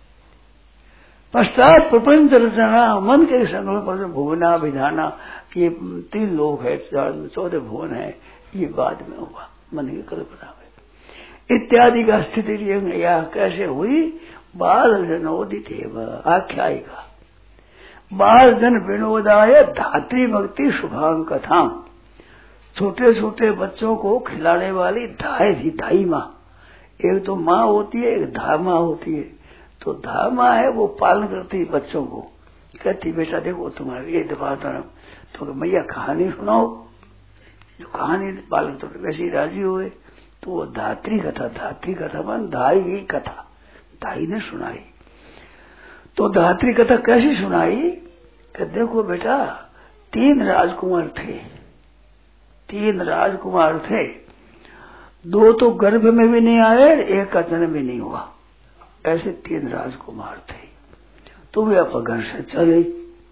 पश्चात प्रपंच रचना, मन के संकल्प पर भुवना विधाना, ये तीन लोग है, चौदह भुवन है, ये बाद में हुआ मन की कल्पना में इत्यादि का स्थिति यह कैसे हुई। बाल जनोदित आख्यायिका, बाल जन विनोदाय धात्री भक्ति शुभांग कथा, छोटे छोटे बच्चों को खिलाने वाली धाय थी, धाई माँ। एक तो माँ होती है, एक धा माँ होती है। तो धा माँ है वो पालन करती बच्चों को, कहती बेटा देखो तुम्हारे ये दफा तो मैया कहानी सुनाओ, जो कहानी पालन तो वैसे राजी हुए। तो वो धात्री कथा, धात्री कथा मान धाई की कथा, धाई ने सुनाई। तो धात्री कथा कैसी सुनाई कि देखो बेटा तीन राजकुमार थे, तीन राजकुमार थे, दो तो गर्भ में भी नहीं आए, एक का जन्म भी नहीं हुआ, ऐसे तीन राजकुमार थे। तो वे आप घर से चले,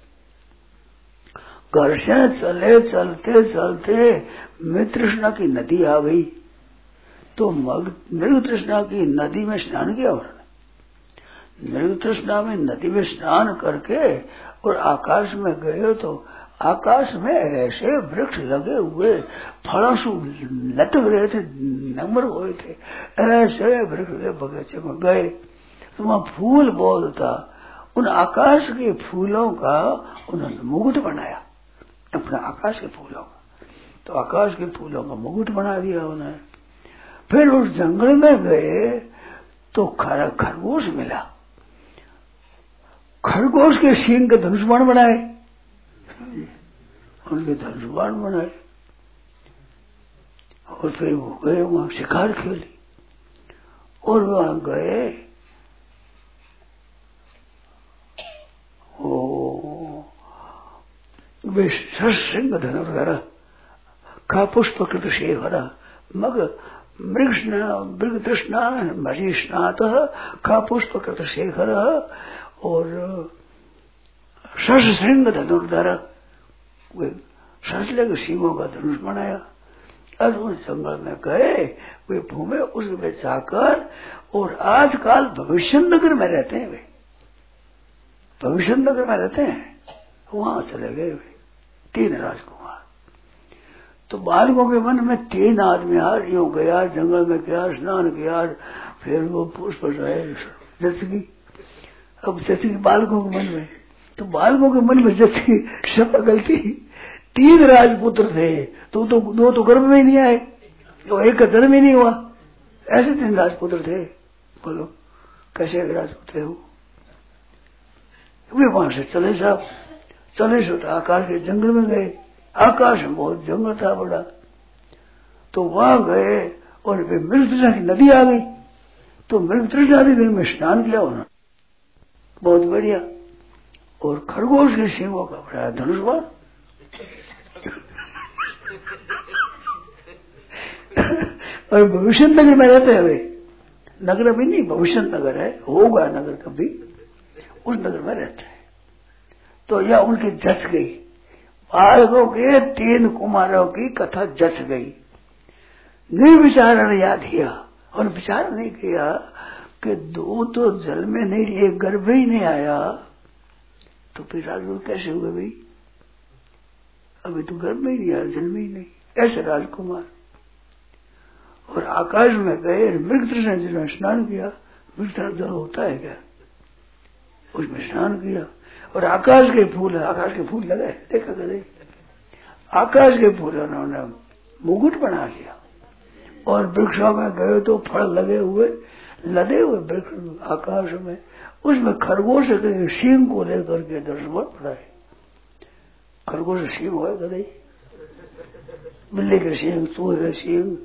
घर से चले, चलते चलते मृगतृष्णा की नदी आ गई। तो मृगतृष्णा की नदी में स्नान किया उन्होंने। मृगतृष्णा में नदी में स्नान करके और आकाश में गए तो आकाश में ऐसे वृक्ष लगे हुए, फलसु लटक रहे थे, नंबर हुए थे, ऐसे वृक्ष के बगीचे में गए तो वहां फूल बहुत था। उन आकाश के फूलों का उन्होंने मुकुट बनाया, अपना आकाश के फूलों का। तो आकाश के फूलों का मुकुट बना दिया उन्होंने। फिर उस जंगल में गए तो खरगोश मिला, खरगोश के सींग के धनुष बाण बनाए, उनके धनुष बाण बनाए। और फिर वो गए वहां शिकार खेली, और वहां गए वे सिंह धनुर्धर का पुष्पकृत शेखर मग मृगस्ना मृग तृष्णा मरीष्णात का पुष्पकृत शेखर और शश सिंह धनुर्धर, वे ससले के सिंहों का धनुष बनाया। और उस जंगल में गए, वे घूमे, उसमें जाकर, और आजकल भविष्य नगर में रहते हैं, वे भविष्य नगर में रहते हैं, वहां चले गए वे तीन राजकुमार। तो बालकों के मन में तीन आदमी यार यूं गया, जंगल में गया, स्नान किया, फिर वो पुष्प जचगी। अब जचगी बालकों के मन में, तो बालकों के मन में जचगी शपकल थी। तीन राजपुत्र थे, तो दो तो, दो तो गर्भ में ही नहीं आए, तो एक का जन्म ही नहीं हुआ, ऐसे तीन राजपुत्र थे। बोलो कैसे राजपुत्र हो? वे वहां से चले साहब, चले सो तो आकाश के जंगल में गए। आकाश में बहुत जंगल था बड़ा, तो वहां गए और वे मृगतृष्णा की नदी आ गई। तो मृगतृष्णा नदी में स्नान किया उन्होंने, बहुत बढ़िया। और खरगोश के सिंहों का बड़ा धनुष बाण और भविष्य नगर में रहते हैं वे, नगर अभी नहीं, भविष्य नगर है, होगा नगर कभी, उस नगर में रहते हैं। तो यह उनकी जच गई, बालकों के तीन कुमारों की कथा जच गई। निर्विचारण याद किया और विचार नहीं किया कि दो तो जल में नहीं, एक गर्भ ही नहीं आया, तो फिर राजगुरु कैसे हुए भाई? अभी तो गर्भ में ही नहीं आया, जल में ही नहीं, ऐसे राजकुमार। और आकाश में गए, मृग तृष्णा जिन्होंने स्नान किया, मृग तृष्णा जल होता है क्या, उसमें स्नान किया। और आकाश के फूल, आकाश के फूल लगे, देखा कदे आकाश के फूल उन्होंने मुकुट बना लिया। और वृक्षों में गए तो फल लगे हुए, लदे हुए वृक्ष आकाश में, उसमें खरगोश के सींग को लेकर के दर्शन पड़ाए। खरगोश सींग हो कदे, बिल्ली के सींग, चूहे के सींग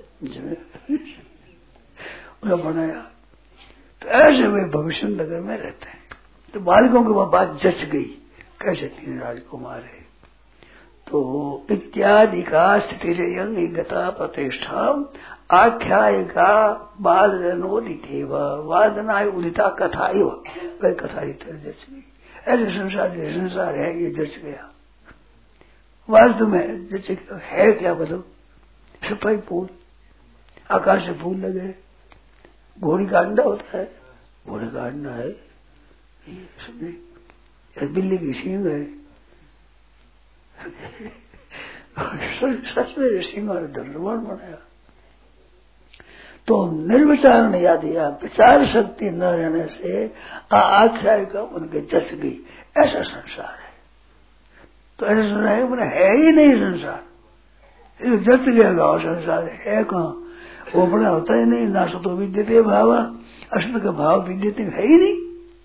उन्हें बनाया। तो ऐसे वे भविष्य नगर में रहते हैं। तो बालकों की वह बात जच गई, कैसे तीन राजकुमार है। तो इत्यादि का स्थिति गता प्रतिष्ठा आख्यायिका वादनोदित वादनाय उदिता कथा वह कथा जच गई। ऐसे संसार जो संसार है ये जच गया। वास्तव में जच है क्या बताओ? सफाई फूल, आकाश से फूल लगे, घोड़ी का अंडा होता है, घोड़े का अंडा है, समझे, बिल्ली की सींग है, सच में सिंह और धनुर्वाण बनाया। तो निर्विचारण याद या विचार शक्ति न रहने से आख्याय का उनके जच गई। ऐसा संसार है। तो ऐसा संसार है, मैंने है ही नहीं संसार, जच गया गाँव संसार है कहाँ? वो बड़ा होता ही नहीं। ना सतो विद्यते भाव, असत का भाव विद्यते है ही नहीं।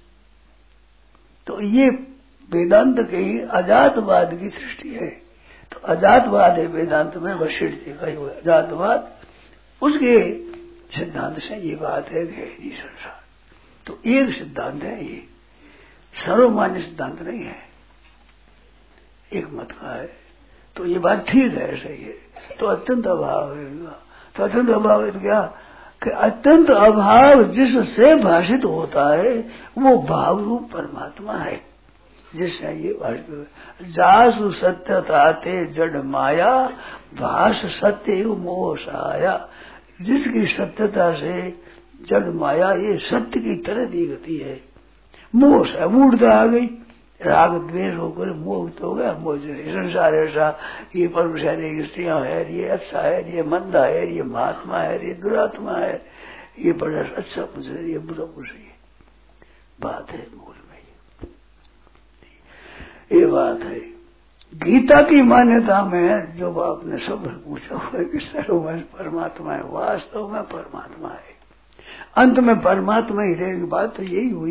तो ये वेदांत के ही अजातवाद की सृष्टि है। तो अजातवाद है वेदांत में वशिष्ठ जी का हुआ अजातवाद, उसके सिद्धांत से ये बात है कि नहीं संसार। तो एक सिद्धांत है, ये सर्वमान्य सिद्धांत नहीं है, एक मत का है। तो ये बात ठीक है, सही है। तो अत्यंत अभाव है, तो अत्यंत अभाव है तो क्या कि अत्यंत अभाव जिससे भाषित होता है वो भाव रूप परमात्मा है, जिससे ये भाषित। जासु सत्यताते जड़ माया भाष सत्य मोह साया। जिसकी सत्यता से जड़ माया ये सत्य की तरह दिखती है, मोह सा मूर्ता आ गई, राग द्वेष होकर मोह हो गया। मोह संसार ऐसा, ये परम शैली स्त्रियां है, ये अच्छा है, ये मंदा है, ये महात्मा है, ये दुरात्मा है, ये बड़ा अच्छा कुछ है, ये बुरा कुछ है। बात है मूल में, ये बात है। गीता की मान्यता में जो आपने सब पूछा हुआ है कि सर्वमय परमात्मा है, वास्तव में परमात्मा है, अंत में परमात्मा ही रहेगी। बात तो यही हुई।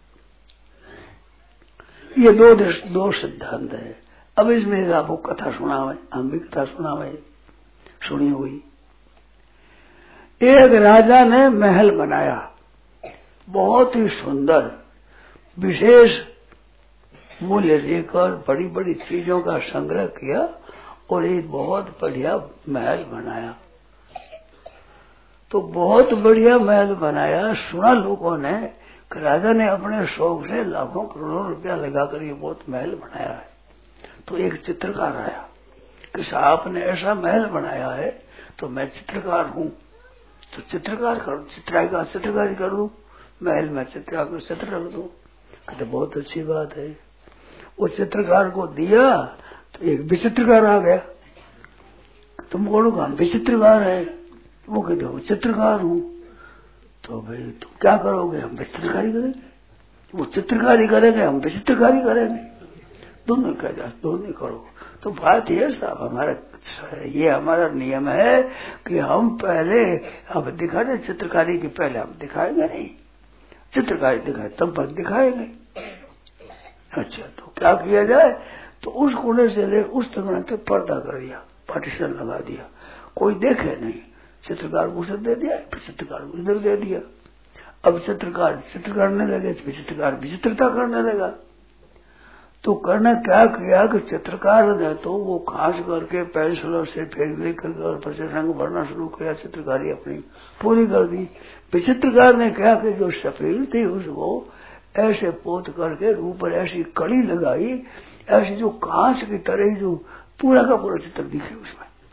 ये दो दो सिद्धांत है। अब इसमें आपको कथा सुना हुआ, हम भी कथा सुना हुआ, सुनी हुई। एक राजा ने महल बनाया, बहुत ही सुंदर, विशेष मूल्य देकर बड़ी बड़ी चीजों का संग्रह किया और एक बहुत बढ़िया महल बनाया। तो बहुत बढ़िया महल बनाया, सुना लोगों ने कि राजा ने अपने शौक से लाखों करोड़ों रुपया लगाकर ये बहुत महल बनाया है। तो एक चित्रकार आया कि आपने ऐसा महल बनाया है तो मैं चित्रकार हूँ, तो चित्रकार कर चित्रकार चित्रकारी कर दूं, महल में चित्रकार चित्र रख दूं। कहते बहुत अच्छी बात है। वो चित्रकार को दिया तो एक विचित्रकार आ गया, तुम कौन हो? हम विचित्रकार है। वो कहते वो चित्रकार हूँ। तो भाई तुम क्या करोगे? हम चित्रकारी करेंगे। वो चित्रकारी करेंगे, हम विचित्रकारी करेंगे, दोनों कह जा दोनों करो। तो बात ये साहब हमारा ये हमारा नियम है कि हम पहले अब दिखाने चित्रकारी की पहले हम दिखाएंगे नहीं, चित्रकारी दिखाए तब बस दिखाएंगे। अच्छा तो क्या किया जाए? तो उस कोने से ले उस तरह तक पर्दा कर दिया, पार्टीशन लगा दिया, कोई देखे नहीं। चित्रकार को उधर दे दिया, फिर चित्रकार को इधर दे दिया। अब चित्रकार चित्र करने लगे, फिर चित्रकार विचित्रता करने लगा। तो करने क्या किया कि चित्रकार ने तो वो खास करके पेंसिलों से फेर फेर करके और फिर रंग भरना शुरू किया, चित्रकारी अपनी पूरी कर दी। विचित्रकार ने क्या कि जो सफेद थी उसको ऐसे पोत करके ऊपर ऐसी कड़ी लगाई, ऐसी जो कांच की तरह जो पूरा का पूरा चित्र दिखे उसमें।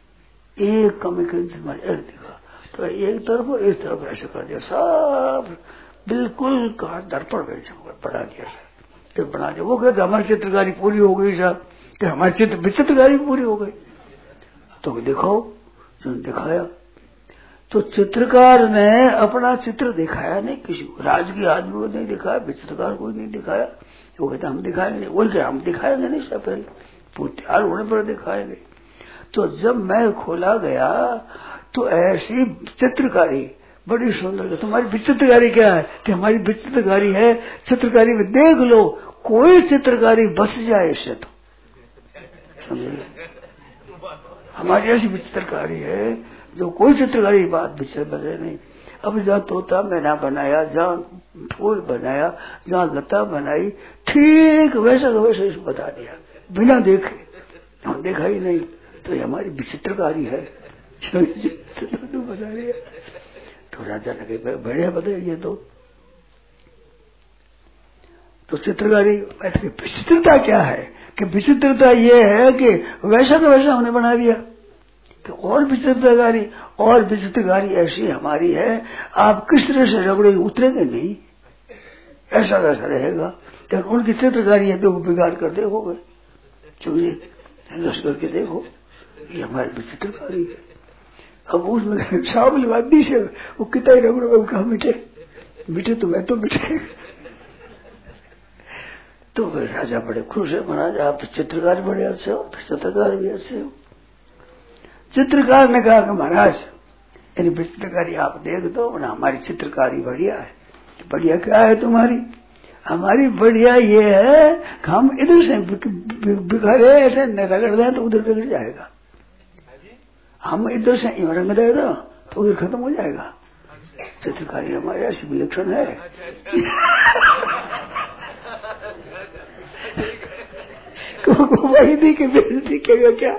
एक कमी कर दिखा तो एक तरफ और एक तरफ ऐसे कर दिया, सब बिल्कुल कहा दर्पण बना दिया, बना दिया। वो कहते हमारी चित्रकारी पूरी हो गई साहब, कि हमारी चित्र विचित्रकारी पूरी हो गई। तो दिखाओ, जो दिखाया तो चित्रकार ने अपना चित्र दिखाया नहीं किसी को, राजकीय आदमी को नहीं दिखाया, विचित्रकार को नहीं दिखाया। वो कहते हम दिखाएंगे नहीं, वही क्या हम दिखाएंगे नहीं, सब पहले तैयार होने पर दिखाएंगे। तो जब मैं खोला गया तो ऐसी चित्रकारी बड़ी सुंदर, तुम्हारी विचित्रकारी क्या है, कि हमारी विचित्रकारी है चित्रकारी में देख लो, कोई चित्रकारी बस जाए इससे, तो समझिए हमारी ऐसी विचित्रकारी है जो कोई चित्रकारी बात विचार बदले नहीं। अब जहाँ तोता मैना बनाया, जहाँ फूल बनाया, जहाँ लता बनाई, ठीक वैसा वैसा इसको बता दिया बिना देखे, हम देखा ही नहीं। तो ये हमारी विचित्रकारी है, बता रही है। तो राजा लगे बढ़िया बताइए ये तो तो चित्रकारी। विचित्रता क्या है, कि विचित्रता ये है कि वैसा तो वैसा हमने बना दिया। तो और विचित्रकारी, और विचित्रकारी ऐसी हमारी है, आप किस तरह से रगड़े उतरेंगे नहीं, ऐसा वैसा रहेगा। तो उनकी चित्रकारी है तो बिगाड़ कर देखोगे, चलिए लश्कर के देखो, ये हमारी विचित्रकारी है। अब उसमें शामिल वादी से वो कितना ही रगड़ो कहा मिटे मिटे तो मैं तो मिटे। तो राजा बड़े खुश है, महाराज आप चित्रकार बड़े अच्छे हो, चित्रकार भी अच्छे हो। चित्रकार ने कहा कि महाराज यानी चित्रकारी आप देख दो ना, हमारी चित्रकारी बढ़िया है। बढ़िया क्या है तुम्हारी? हमारी बढ़िया ये है कि हम इधर से बिखरे ऐसे रगड़ दें तो उधर बिगड़ जाएगा, हम इधर से रंग दे दो तो उधर खत्म हो जाएगा। चित्रकारी हमारे ऐसी विलक्षण है। वही दी कि बेइज्जती करेगा क्या?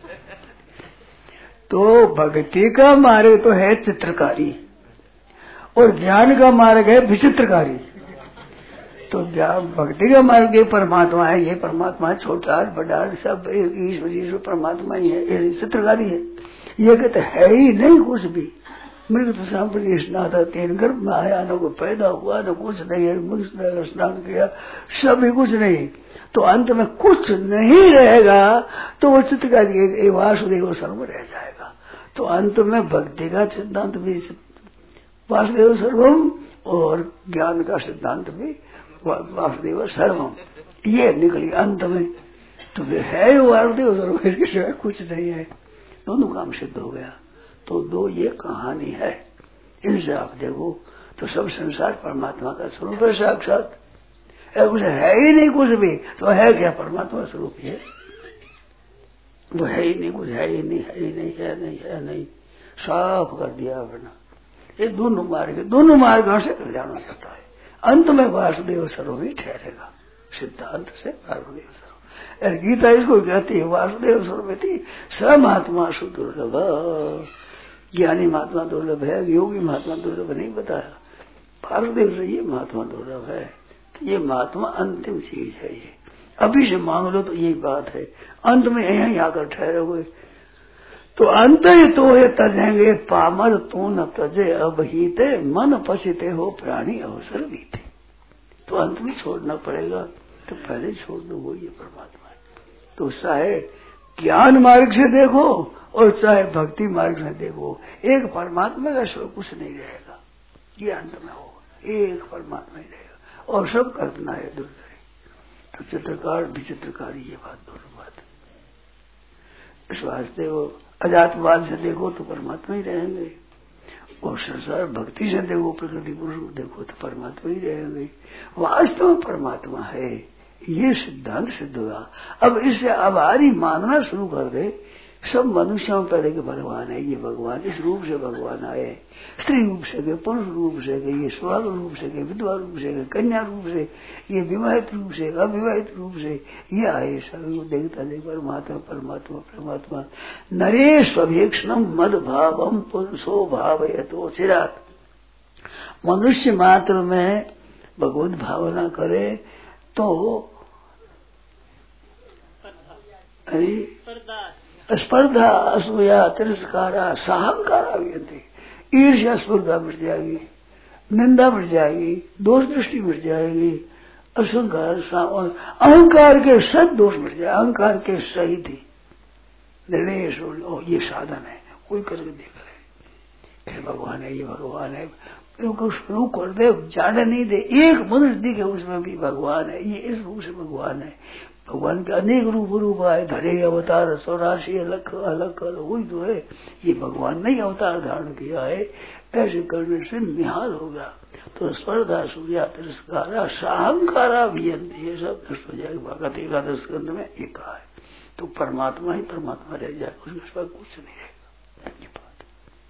तो भक्ति का मार्ग तो है चित्रकारी और ज्ञान का मार्ग है विचित्रकारी। तो ज्ञान भक्ति का मार्ग ये परमात्मा है, ये परमात्मा छोटा बड़ा सब ईश्वर ईश्वर परमात्मा ही है, ये चित्रकारी है। ये कहते है ही नहीं कुछ भी। मृग तो सांपड़ी स्नान था, तीन गर्भ में आया, न को पैदा हुआ न कुछ नहीं है, मृग स्नान किया सभी कुछ नहीं, तो अंत में कुछ नहीं रहेगा। तो वो चित्रकारी वासुदेव सर्व रह जाएगा। तो अंत में भक्ति का सिद्धांत भी वासुदेव सर्वम और ज्ञान का सिद्धांत भी वासुदेव सर्वम, ये निकली अंत में। तो है वासुदेव सर्वम, इसके सिवाय कुछ नहीं है। दोनों काम सिद्ध हो गया। तो दो ये कहानी है, इनसे आप देखो तो सब संसार परमात्मा का स्वरूप है साक्षात। कुछ है ही नहीं कुछ भी, तो है क्या? परमात्मा स्वरूप है, वो है ही नहीं, कुछ है ही नहीं, है ही नहीं, है नहीं, है नहीं, साफ कर दिया अपना। ये दोनों मार्ग, दोनों मार्गों से कल्याण होता है। अंत में वासुदेव सर्व ही ठहरेगा, सिद्धांत से वासुदेव सर्व। गीता इसको कहती है वासुदेव सर्वमिति स महात्मा सुदुर्लभ। ज्ञानी महात्मा दुर्लभ है, योगी महात्मा दुर्लभ नहीं बताया, वासुदेव से ये महात्मा दुर्लभ है। तो ये महात्मा अंतिम चीज है, ये अभी से मांग लो तो यही बात है। अंत में यहीं आकर ठहरे हुए तो अंत ही तो है तजेंगे पामर तू न तजे अबहीते मन पसीते हो प्राणी अवसर बीते। तो अंत में छोड़ना पड़ेगा, तो पहले छोड़ दो, वो ये परमात्मा है। तो चाहे ज्ञान मार्ग से देखो और चाहे भक्ति मार्ग से देखो, एक परमात्मा का स्व कुछ नहीं रहेगा, ये अंत में होगा, एक परमात्मा ही रहेगा और सब कल्पना है दुर्गरी। तो चित्रकार विचित्रकारी, ये बात दोनों बात। इस वास्ते वो अजातवाद से देखो तो परमात्मा ही रहेंगे, और संसार भक्ति से देखो, प्रकृति पुरुष को देखो तो परमात्मा ही रहेंगे। वास्तव में परमात्मा है, ये सिद्धांत सिद्ध हुआ। अब इससे आभारी मानना शुरू कर दे, सब मनुष्यों में पहले के भगवान है, ये भगवान इस रूप से भगवान आए, स्त्री रूप से गए, पुरुष रूप से गए, ये स्वर्ण रूप से गए, विधवा रूप से गए, कन्या रूप से, ये विवाहित रूप से, अविवाहित रूप से ये आए। सभी को देखता देख परमात्मा परमात्मा परमात्मा। नरेश अभीक्षणम मद भावम पुरुषो भावयतो चिरात। मनुष्य मात्र में भगवत भावना करे तो स्पर्धा असूया तिरस्कारा साहंकारा भी, ईर्ष्या स्पर्धा मिट जाएगी, निंदा मिट जाएगी, दोष दृष्टि मिट जाएगी, असंकार अहंकार के सद दोष मिट जाए, अहंकार के सहित ही निर्णय सोच, ये साधन है, कोई करके देख रहे कि भगवान है, ये भगवान है, शुरू कर दे, जाने नहीं दे, एक मनुष्य दिखे उसमें भी भगवान है, ये इस रूप से भगवान है। भगवान के अनेक रूप रूप आए, धरे अवतार चौरासी अलग अलग वही तो है, ये भगवान नहीं अवतार धारण किया है। ऐसे करने से निहाल होगा तो स्पर्धा सूर्या तिरस्कारा साहंकारा अभियंती, ये सब नष्ट हो जाएगा। भगत एकादश स्कंद में एक कहा है, तो परमात्मा ही परमात्मा रह जाए, उसके सिवा कुछ नहीं रहेगा। ये बात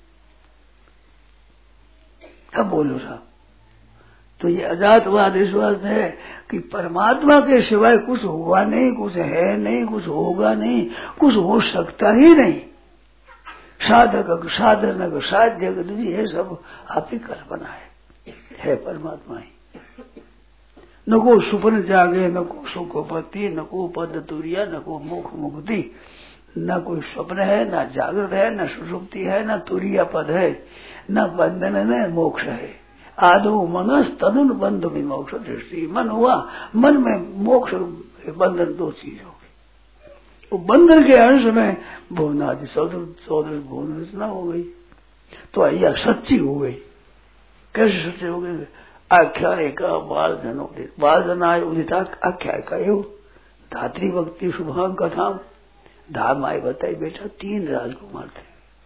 अब बोलो साहब, तो ये अजातवाद इस बात है कि परमात्मा के सिवाय कुछ हुआ नहीं, कुछ है नहीं, कुछ होगा नहीं, कुछ हो सकता ही नहीं। साधक साधन साध्य ये सब आप ही कल्पना है, है परमात्मा ही। न को सुपन जागे, न को सुखोपति, न को पद तुरिया, न को मुख मुक्ति, न कोई स्वप्न है, न जागृत है, न सुषुप्ति है, न तुरिया पद है, न बंधन है, न मोक्ष है। आदो मनस तदुन बंध भी मोक्ष दृष्टि, मन हुआ, मन में मोक्ष बंधन दो चीज होगी। वो बंधन के अंश में भुवनादि सौदर सौदर भुवन रचना हो गई, तो यह सच्ची हो गई। कैसे सच्ची हो गई? आख्या एक बाल जन उदित, बाल जन आय उदित आख्या का एवं धात्री भक्ति शुभांग कथा धाम आए बताई बेटा तीन राजकुमार थे।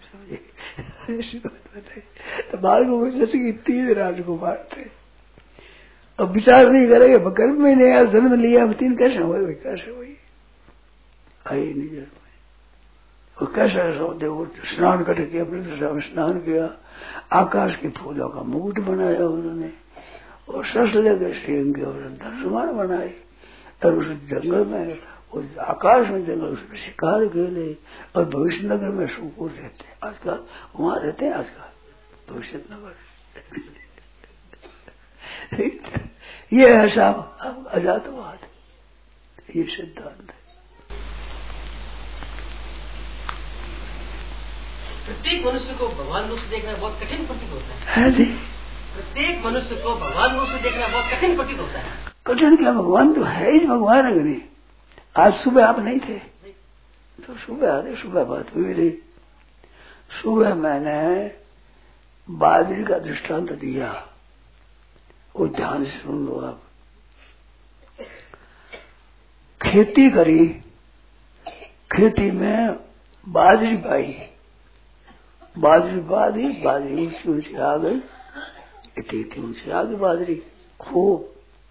तो बाल को जैसे तीन राजकुमार थे। अब विचार नहीं करेंगे, गर्भ में नहीं आया, जन्म लिया, तीन कैसे हुए, कैसे हुई आई नहीं जन्म में। वो कैसे ऐसा देखो, स्नान करके किया, अपने स्नान किया, आकाश के फूलों का मुकुट बनाया उन्होंने, और ससले के सिंह के और धनुष्मान बनाए, और उस जंगल में, उस आकाश में जंगल उसमें शिकार खेले, और भविष्य नगर में सुकून रहते हैं आजकल, वहां रहते हैं आजकल भविष्य नगर। ये है साहब अजातवाद, ये सिद्धांत है। प्रत्येक मनुष्य को भगवान रूप से देखना बहुत कठिन प्रतीत होता है। है जी, प्रत्येक मनुष्य को भगवान रूप से देखना बहुत कठिन प्रतीत होता है। कठिन क्या, भगवान तो है ही, भगवान है नहीं। आज सुबह आप नहीं थे तो सुबह आते, सुबह बात हुई थी। सुबह मैंने बाजरी का दृष्टांत दिया, वो ध्यान से सुन लो आप। खेती करी, खेती में बाजरी पाई, बाजरी बादी, बाजरी ऊंची ऊंची आ गई, इतनी इतनी ऊंची आ गई बाजरी खूब।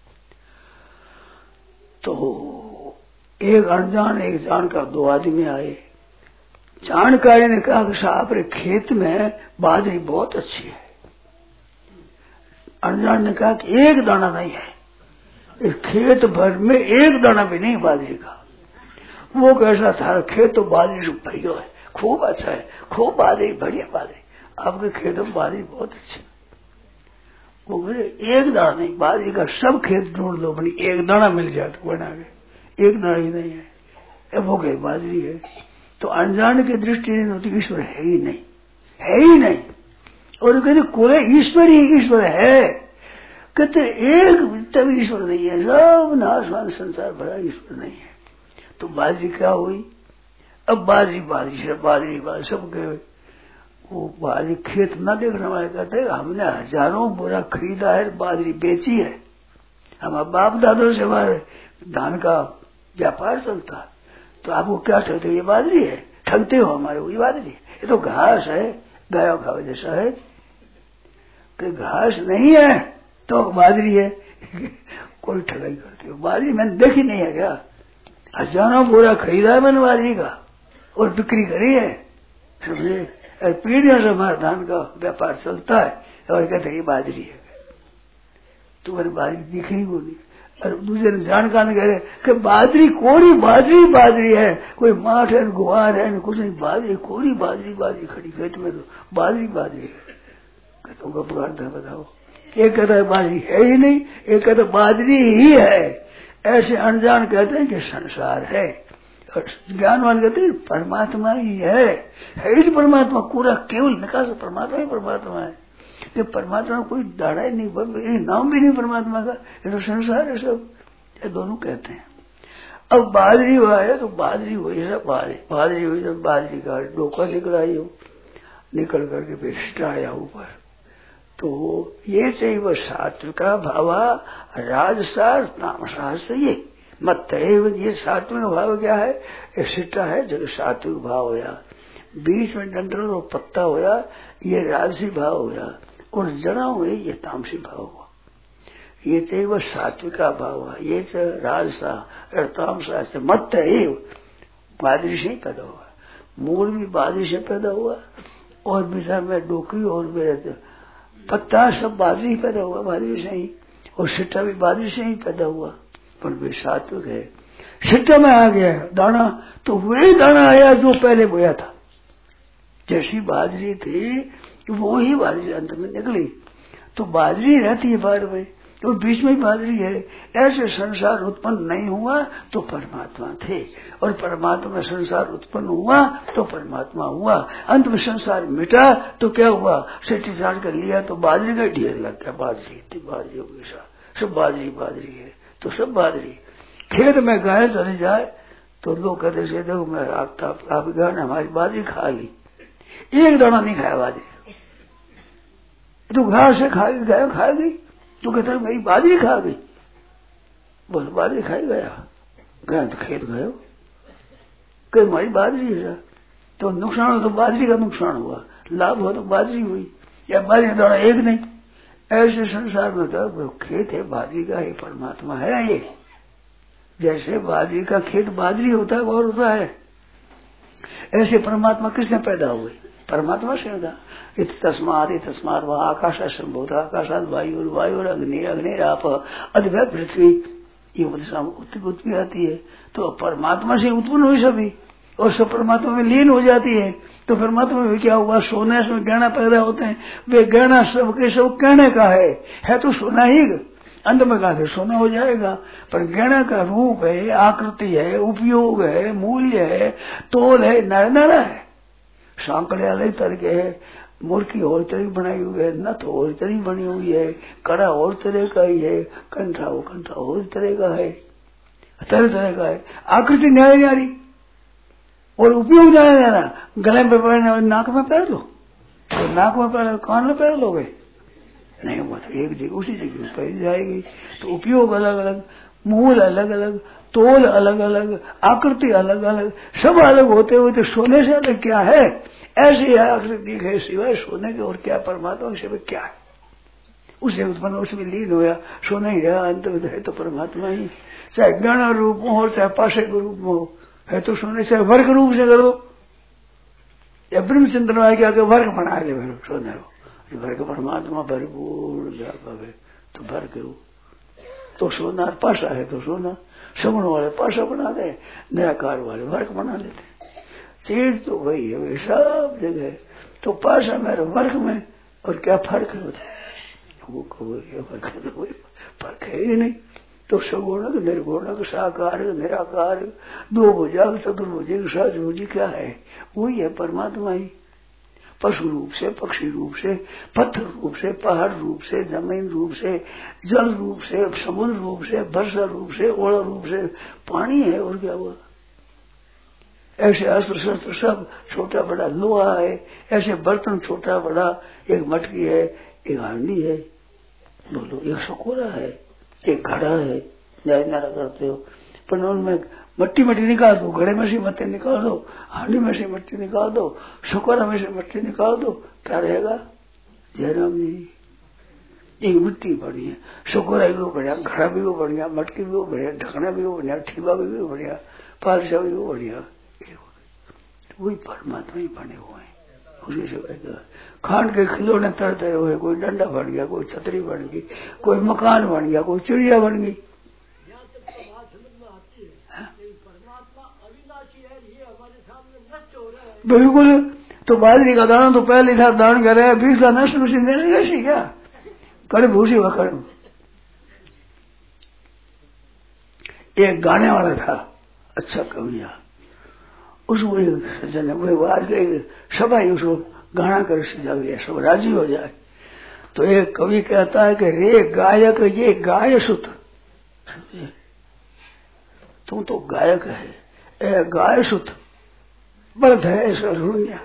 तो एक अनजान एक जानकार दो आदमी आए। जानकारी ने कहा कि साहब रे खेत में बाजरी बहुत अच्छी है। अनजान ने कहा कि एक दाना नहीं है, इस खेत भर में एक दाना भी नहीं बाजरी का। वो कैसा था, खेत तो बाजरी से भरियो है, खूब अच्छा है, खूब बाजरी, बढ़िया बाजरी, आपके खेत में बाजरी बहुत अच्छी। वो बोले एक दाना नहीं, बाजरी का सब खेत ढूंढ लो, बनी एक दाना मिल जाए तो बना गए, एक दाना ही नहीं है, वो कहे बाजरी है। तो अनजान की दृष्टि नहीं होती, ईश्वर है ही नहीं, है ही नहीं। और कहते कोई ईश्वर ही ईश्वर है, कहते एक तभी ईश्वर नहीं है, सब नाशवान संसार भरा, ईश्वर नहीं है। तो बाजरी क्या हुई, अब बाजरी बाजरी से बाजरी बाजरी सब गए। वो बाजरी खेत न देखने वाले कहते हमने हजारों बोरा खरीदा है, बाजरी बेची है, हमारे बाप दादों से हमारे धान का व्यापार चलता है, तो आपको क्या ठगते हो, ये बाजरी है, ठगते हो हमारे को, ये बाजरी है, ये तो घास है, गायों का जैसा है। कि घास नहीं है तो बाजरी है, कोई ठगाई करते हो, बाजरी मैंने देखी नहीं है क्या, हजारों बोरा खरीदा है मैंने बाजरी का और बिक्री करी है, समझे, पीढ़ियों से हमारे धान का व्यापार चलता है, और कहते हैं ये बाजरी है। तुम्हारी बाजरी दिखेगी को नहीं। और दूसरे जानकार कह रहे कि बाजरी कोरी बाजरी बाजरी है, कोई माठ है, गुआर है, कुछ नहीं, बाजरी कोरी बाजरी बाजरी खड़ी खेत में, तो बाजरी बाजरी है। कहता हूँ गपगार बताओ, एक कहता है बाजरी है ही नहीं, एक कहता बाजरी ही है। ऐसे अनजान कहते हैं कि संसार है ज्ञानवान कहते हैं परमात्मा ही है, है ही परमात्मा, पूरा केवल निकाल परमात्मा ही परमात्मा है। ये परमात्मा कोई दाड़ा ही नहीं, ये नाम भी नहीं परमात्मा का, ये तो संसार है सब, ये दोनों कहते हैं। अब बादरी हुआ है तो बादरी हुई सब, बादरी बादरी हुई तो बादरी का डोका निकल आई हो, निकल करके फिर स्टा आया ऊपर। तो ये चाहिए वह सात्विका भावा राजसार तामसार से ये मत है। ये सात्विक भाव क्या है, ये सिट्टा है जो सात्विक भाव होया, बीच में डंडल और पत्ता होया ये राजसी भाव होया, और जड़ा हुए ये तामसी भाव हुआ। ये चाहिए वह सात्विका भाव हुआ, ये राजसा और तामसा से मत है बादरी से ही पैदा हुआ, मूल भी बादरी से पैदा हुआ, और बिचार में डोकी और मेरे पत्ता सब बादरी ही पैदा हुआ, बादरी से ही, और सिट्टा भी बादरी से ही पैदा हुआ, पर वे सात्विक है। सिट्टा में आ गया दाना तो वही दाना आया जो पहले बोया था, जैसी बाजरी थी वो ही बाजरी अंत में निकली। तो बाजरी रहती है बाद में, तो बीच में ही बाजरी है। ऐसे संसार उत्पन्न नहीं हुआ तो परमात्मा थे, और परमात्मा में संसार उत्पन्न हुआ तो परमात्मा हुआ। अंत में संसार मिटा तो क्या हुआ, सिट्टी चाट कर लिया तो बाजरी का ढेर लग गया, बाजरी इतनी बाजरी हो गई, सब बाजरी बाजरी है तो सब बाजरी। खेत में गाय चली जाए तो लोग कहते से देखो मैं आप आप गाय ने हमारी बाजरी खा ली, एक दाना नहीं खाया बाजरी, तो घास से खाएगी गाय खाएगी, तो कहते मेरी बाजरी खा गई, बस बाजरी खाई गया, गए तो खेत गए कहीं हमारी बाजरी है, तो नुकसान हो तो बाजरी का नुकसान हुआ, लाभ हो तो बाजरी हुई, या बाजरी का दाना एक नहीं। ऐसे संसार में तो खेत है बाजरी का, ये परमात्मा है। ये जैसे बाजरी का खेत बाजरी होता है और होता है, ऐसे परमात्मा किसने पैदा हुए, परमात्मा से होता। इत तस्मात इत तस्मात वह आकाश संभूत आकाशात वायु वायु और अग्नि अग्नि आप अद्वै पृथ्वी, ये उत्पत्ति आती है तो परमात्मा से उत्पन्न हुई सभी, और सब परमात्मा में लीन हो जाती है। तो परमात्मा में क्या हुआ, सोने से गहना पैदा होते हैं, वे गहना सबके सब कहने का है, है तो सोना ही, अंत में कहा से सोना हो जाएगा, पर गहना का रूप है, आकृति है, उपयोग है, मूल्य है, तोल है, नर नरा है, सांकड़े अलग तरह के है, मुर्की और तरह बनाई हुई है, नथ और तरह बनी हुई है, कड़ा और तरह का ही है, कंठा वो कंठा और तरह का है, तरह तरह का है, आकृति न्यारी न्यारी और उपयोग न्यारा न्यारा। गले में पहनने नाक में पहन लो तो नाक में पहन, कान में पहन लोगे नहीं हुआ, तो एक जगह उसी जगह पहन जाएगी। तो उपयोग अलग अलग, मूल अलग अलग, तोल अलग अलग, आकृति अलग अलग, सब अलग होते हुए तो सोने से अलग क्या है, ऐसी आकृति है सिवाय सोने के, और क्या परमात्मा के सिवाय क्या है, उसे उत्पन्न उसमें लीन होया, सोना ही है, अंत में है तो परमात्मा ही, चाहे गण रूप में हो चाहे पाशे के रूप में हो, है तो सोने, चाहे वर्ग रूप से कर दो, या ब्रह्मचंद्र के आगे वर्ग बना ले सोने को, वर्ग परमात्मा भरपूर व्यापक है तो वर्ग रूप, तो सोना पाशा है तो सोना, श्रवण वाले पाशा बना दे, निराकार वाले वर्ग बना लेते, चीज तो वही है, वही सब जगह। तो पाशा में वर्ग में और क्या फर्क होता है, वो फर्क है ही नहीं। तो सगुणक निर्गुणक साकार निराकार दो भुजाग चतुर्भुजी सचभुजी क्या है, वही है परमात्मा ही, पशु रूप से, पक्षी रूप से, पत्थर रूप से, पहाड़ रूप से, जमीन रूप से, जल रूप से, समुद्र रूप से, वर्षा रूप से, ओला रूप से, पानी है और क्या हुआ। ऐसे अस्त्र शस्त्र सब छोटा बड़ा लोहा है, ऐसे बर्तन छोटा बड़ा, एक मटकी है, एक हांडी है, बोलो एक सकोरा है, एक घड़ा है, न्याय नारा करते हो, पर उनमें मट्टी मट्टी निकाल दो, घड़े में से मट्टी निकाल दो, हांडी में से मट्टी निकाल दो, सकोरा में से मट्टी निकाल दो, क्या रहेगा, जयराम जी एक मिट्टी बनी है, सकोरा भी वो बढ़िया, घड़ा भी वो बढ़िया, मटकी भी वो बढ़िया, ढकना भी वो बढ़िया, ठीबा भी वो बढ़िया, पालसा भी वो बढ़िया, वही परमात्मा ही बने हुए हैं। उसी से खान के खिलौने तरते हुए, कोई डंडा बन गया, कोई छतरी बन गई, कोई मकान बन गया, कोई चिड़िया बन गई। बिल्कुल, तो बाजरी का दाना तो पहले था, दान कर रहे हैं, बीस का नष्ट मशीन देने जैसी क्या करे, भूसी व कर्म। एक गाने वाला था, अच्छा कविया, उसको एक सज्जन है वो आज के सभा उसको गाना कर सजा सब राजी हो जाए। तो एक कवि कहता है कि रे गायक ये गाय सुत, तू तो गायक है, ए गाय सुत बर्द है ऐसा सुनिया।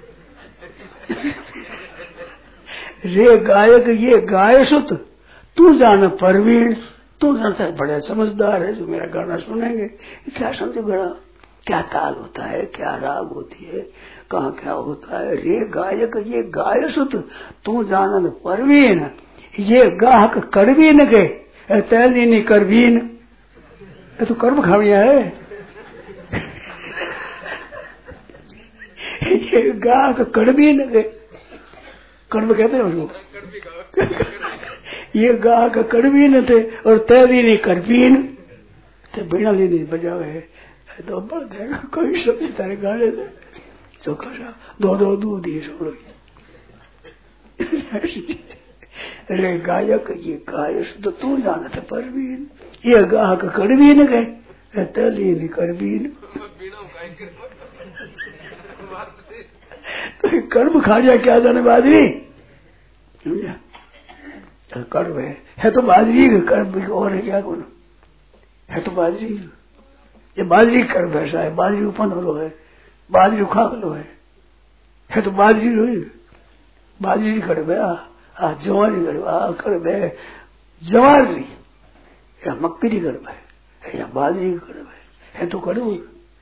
रे गायक ये गाय सुत तू जान परवीन, तू जानता है बड़े समझदार है जो मेरा गाना सुनेंगे। क्या समझो गड़ा, क्या ताल होता है, क्या राग होती है, कहाँ क्या होता है। रे गायक ये गाय सुत तू जानन परवीन, ये गाहक करवीन के तैलीनी करवीन। ये तो कर्म खामिया है। ये गाहक करवीन के, कर्म कहते हैं उसको। ये गाहक करवीन थे और तैलीनी करवीन ते बिना लीनी बजावे तो बढ़ देगा कोई सब्जी तारे गाने से चौखा सा दो दो दूध ये सब लोग। अरे गायक ये गाय तो तू जाना था परवीन, ये गाहक कड़वीन गए तलीन करवीन। तो कर्म खा जाए क्या जाने बाजरी, समझा कर्म है, है तो बाजरी कर्म और है क्या कौन है तो बाजरी, ये बाजरी कर्म ऐसा है। बाजरी उपन हो है, बाजरी खाक लो है, है तो बाजरी हुई बाजरी कर्म है। आ जवारी कर्म आ कर्म है, जवारी या मक्की कर्म है या बाजरी कर्म है, है तो कर्म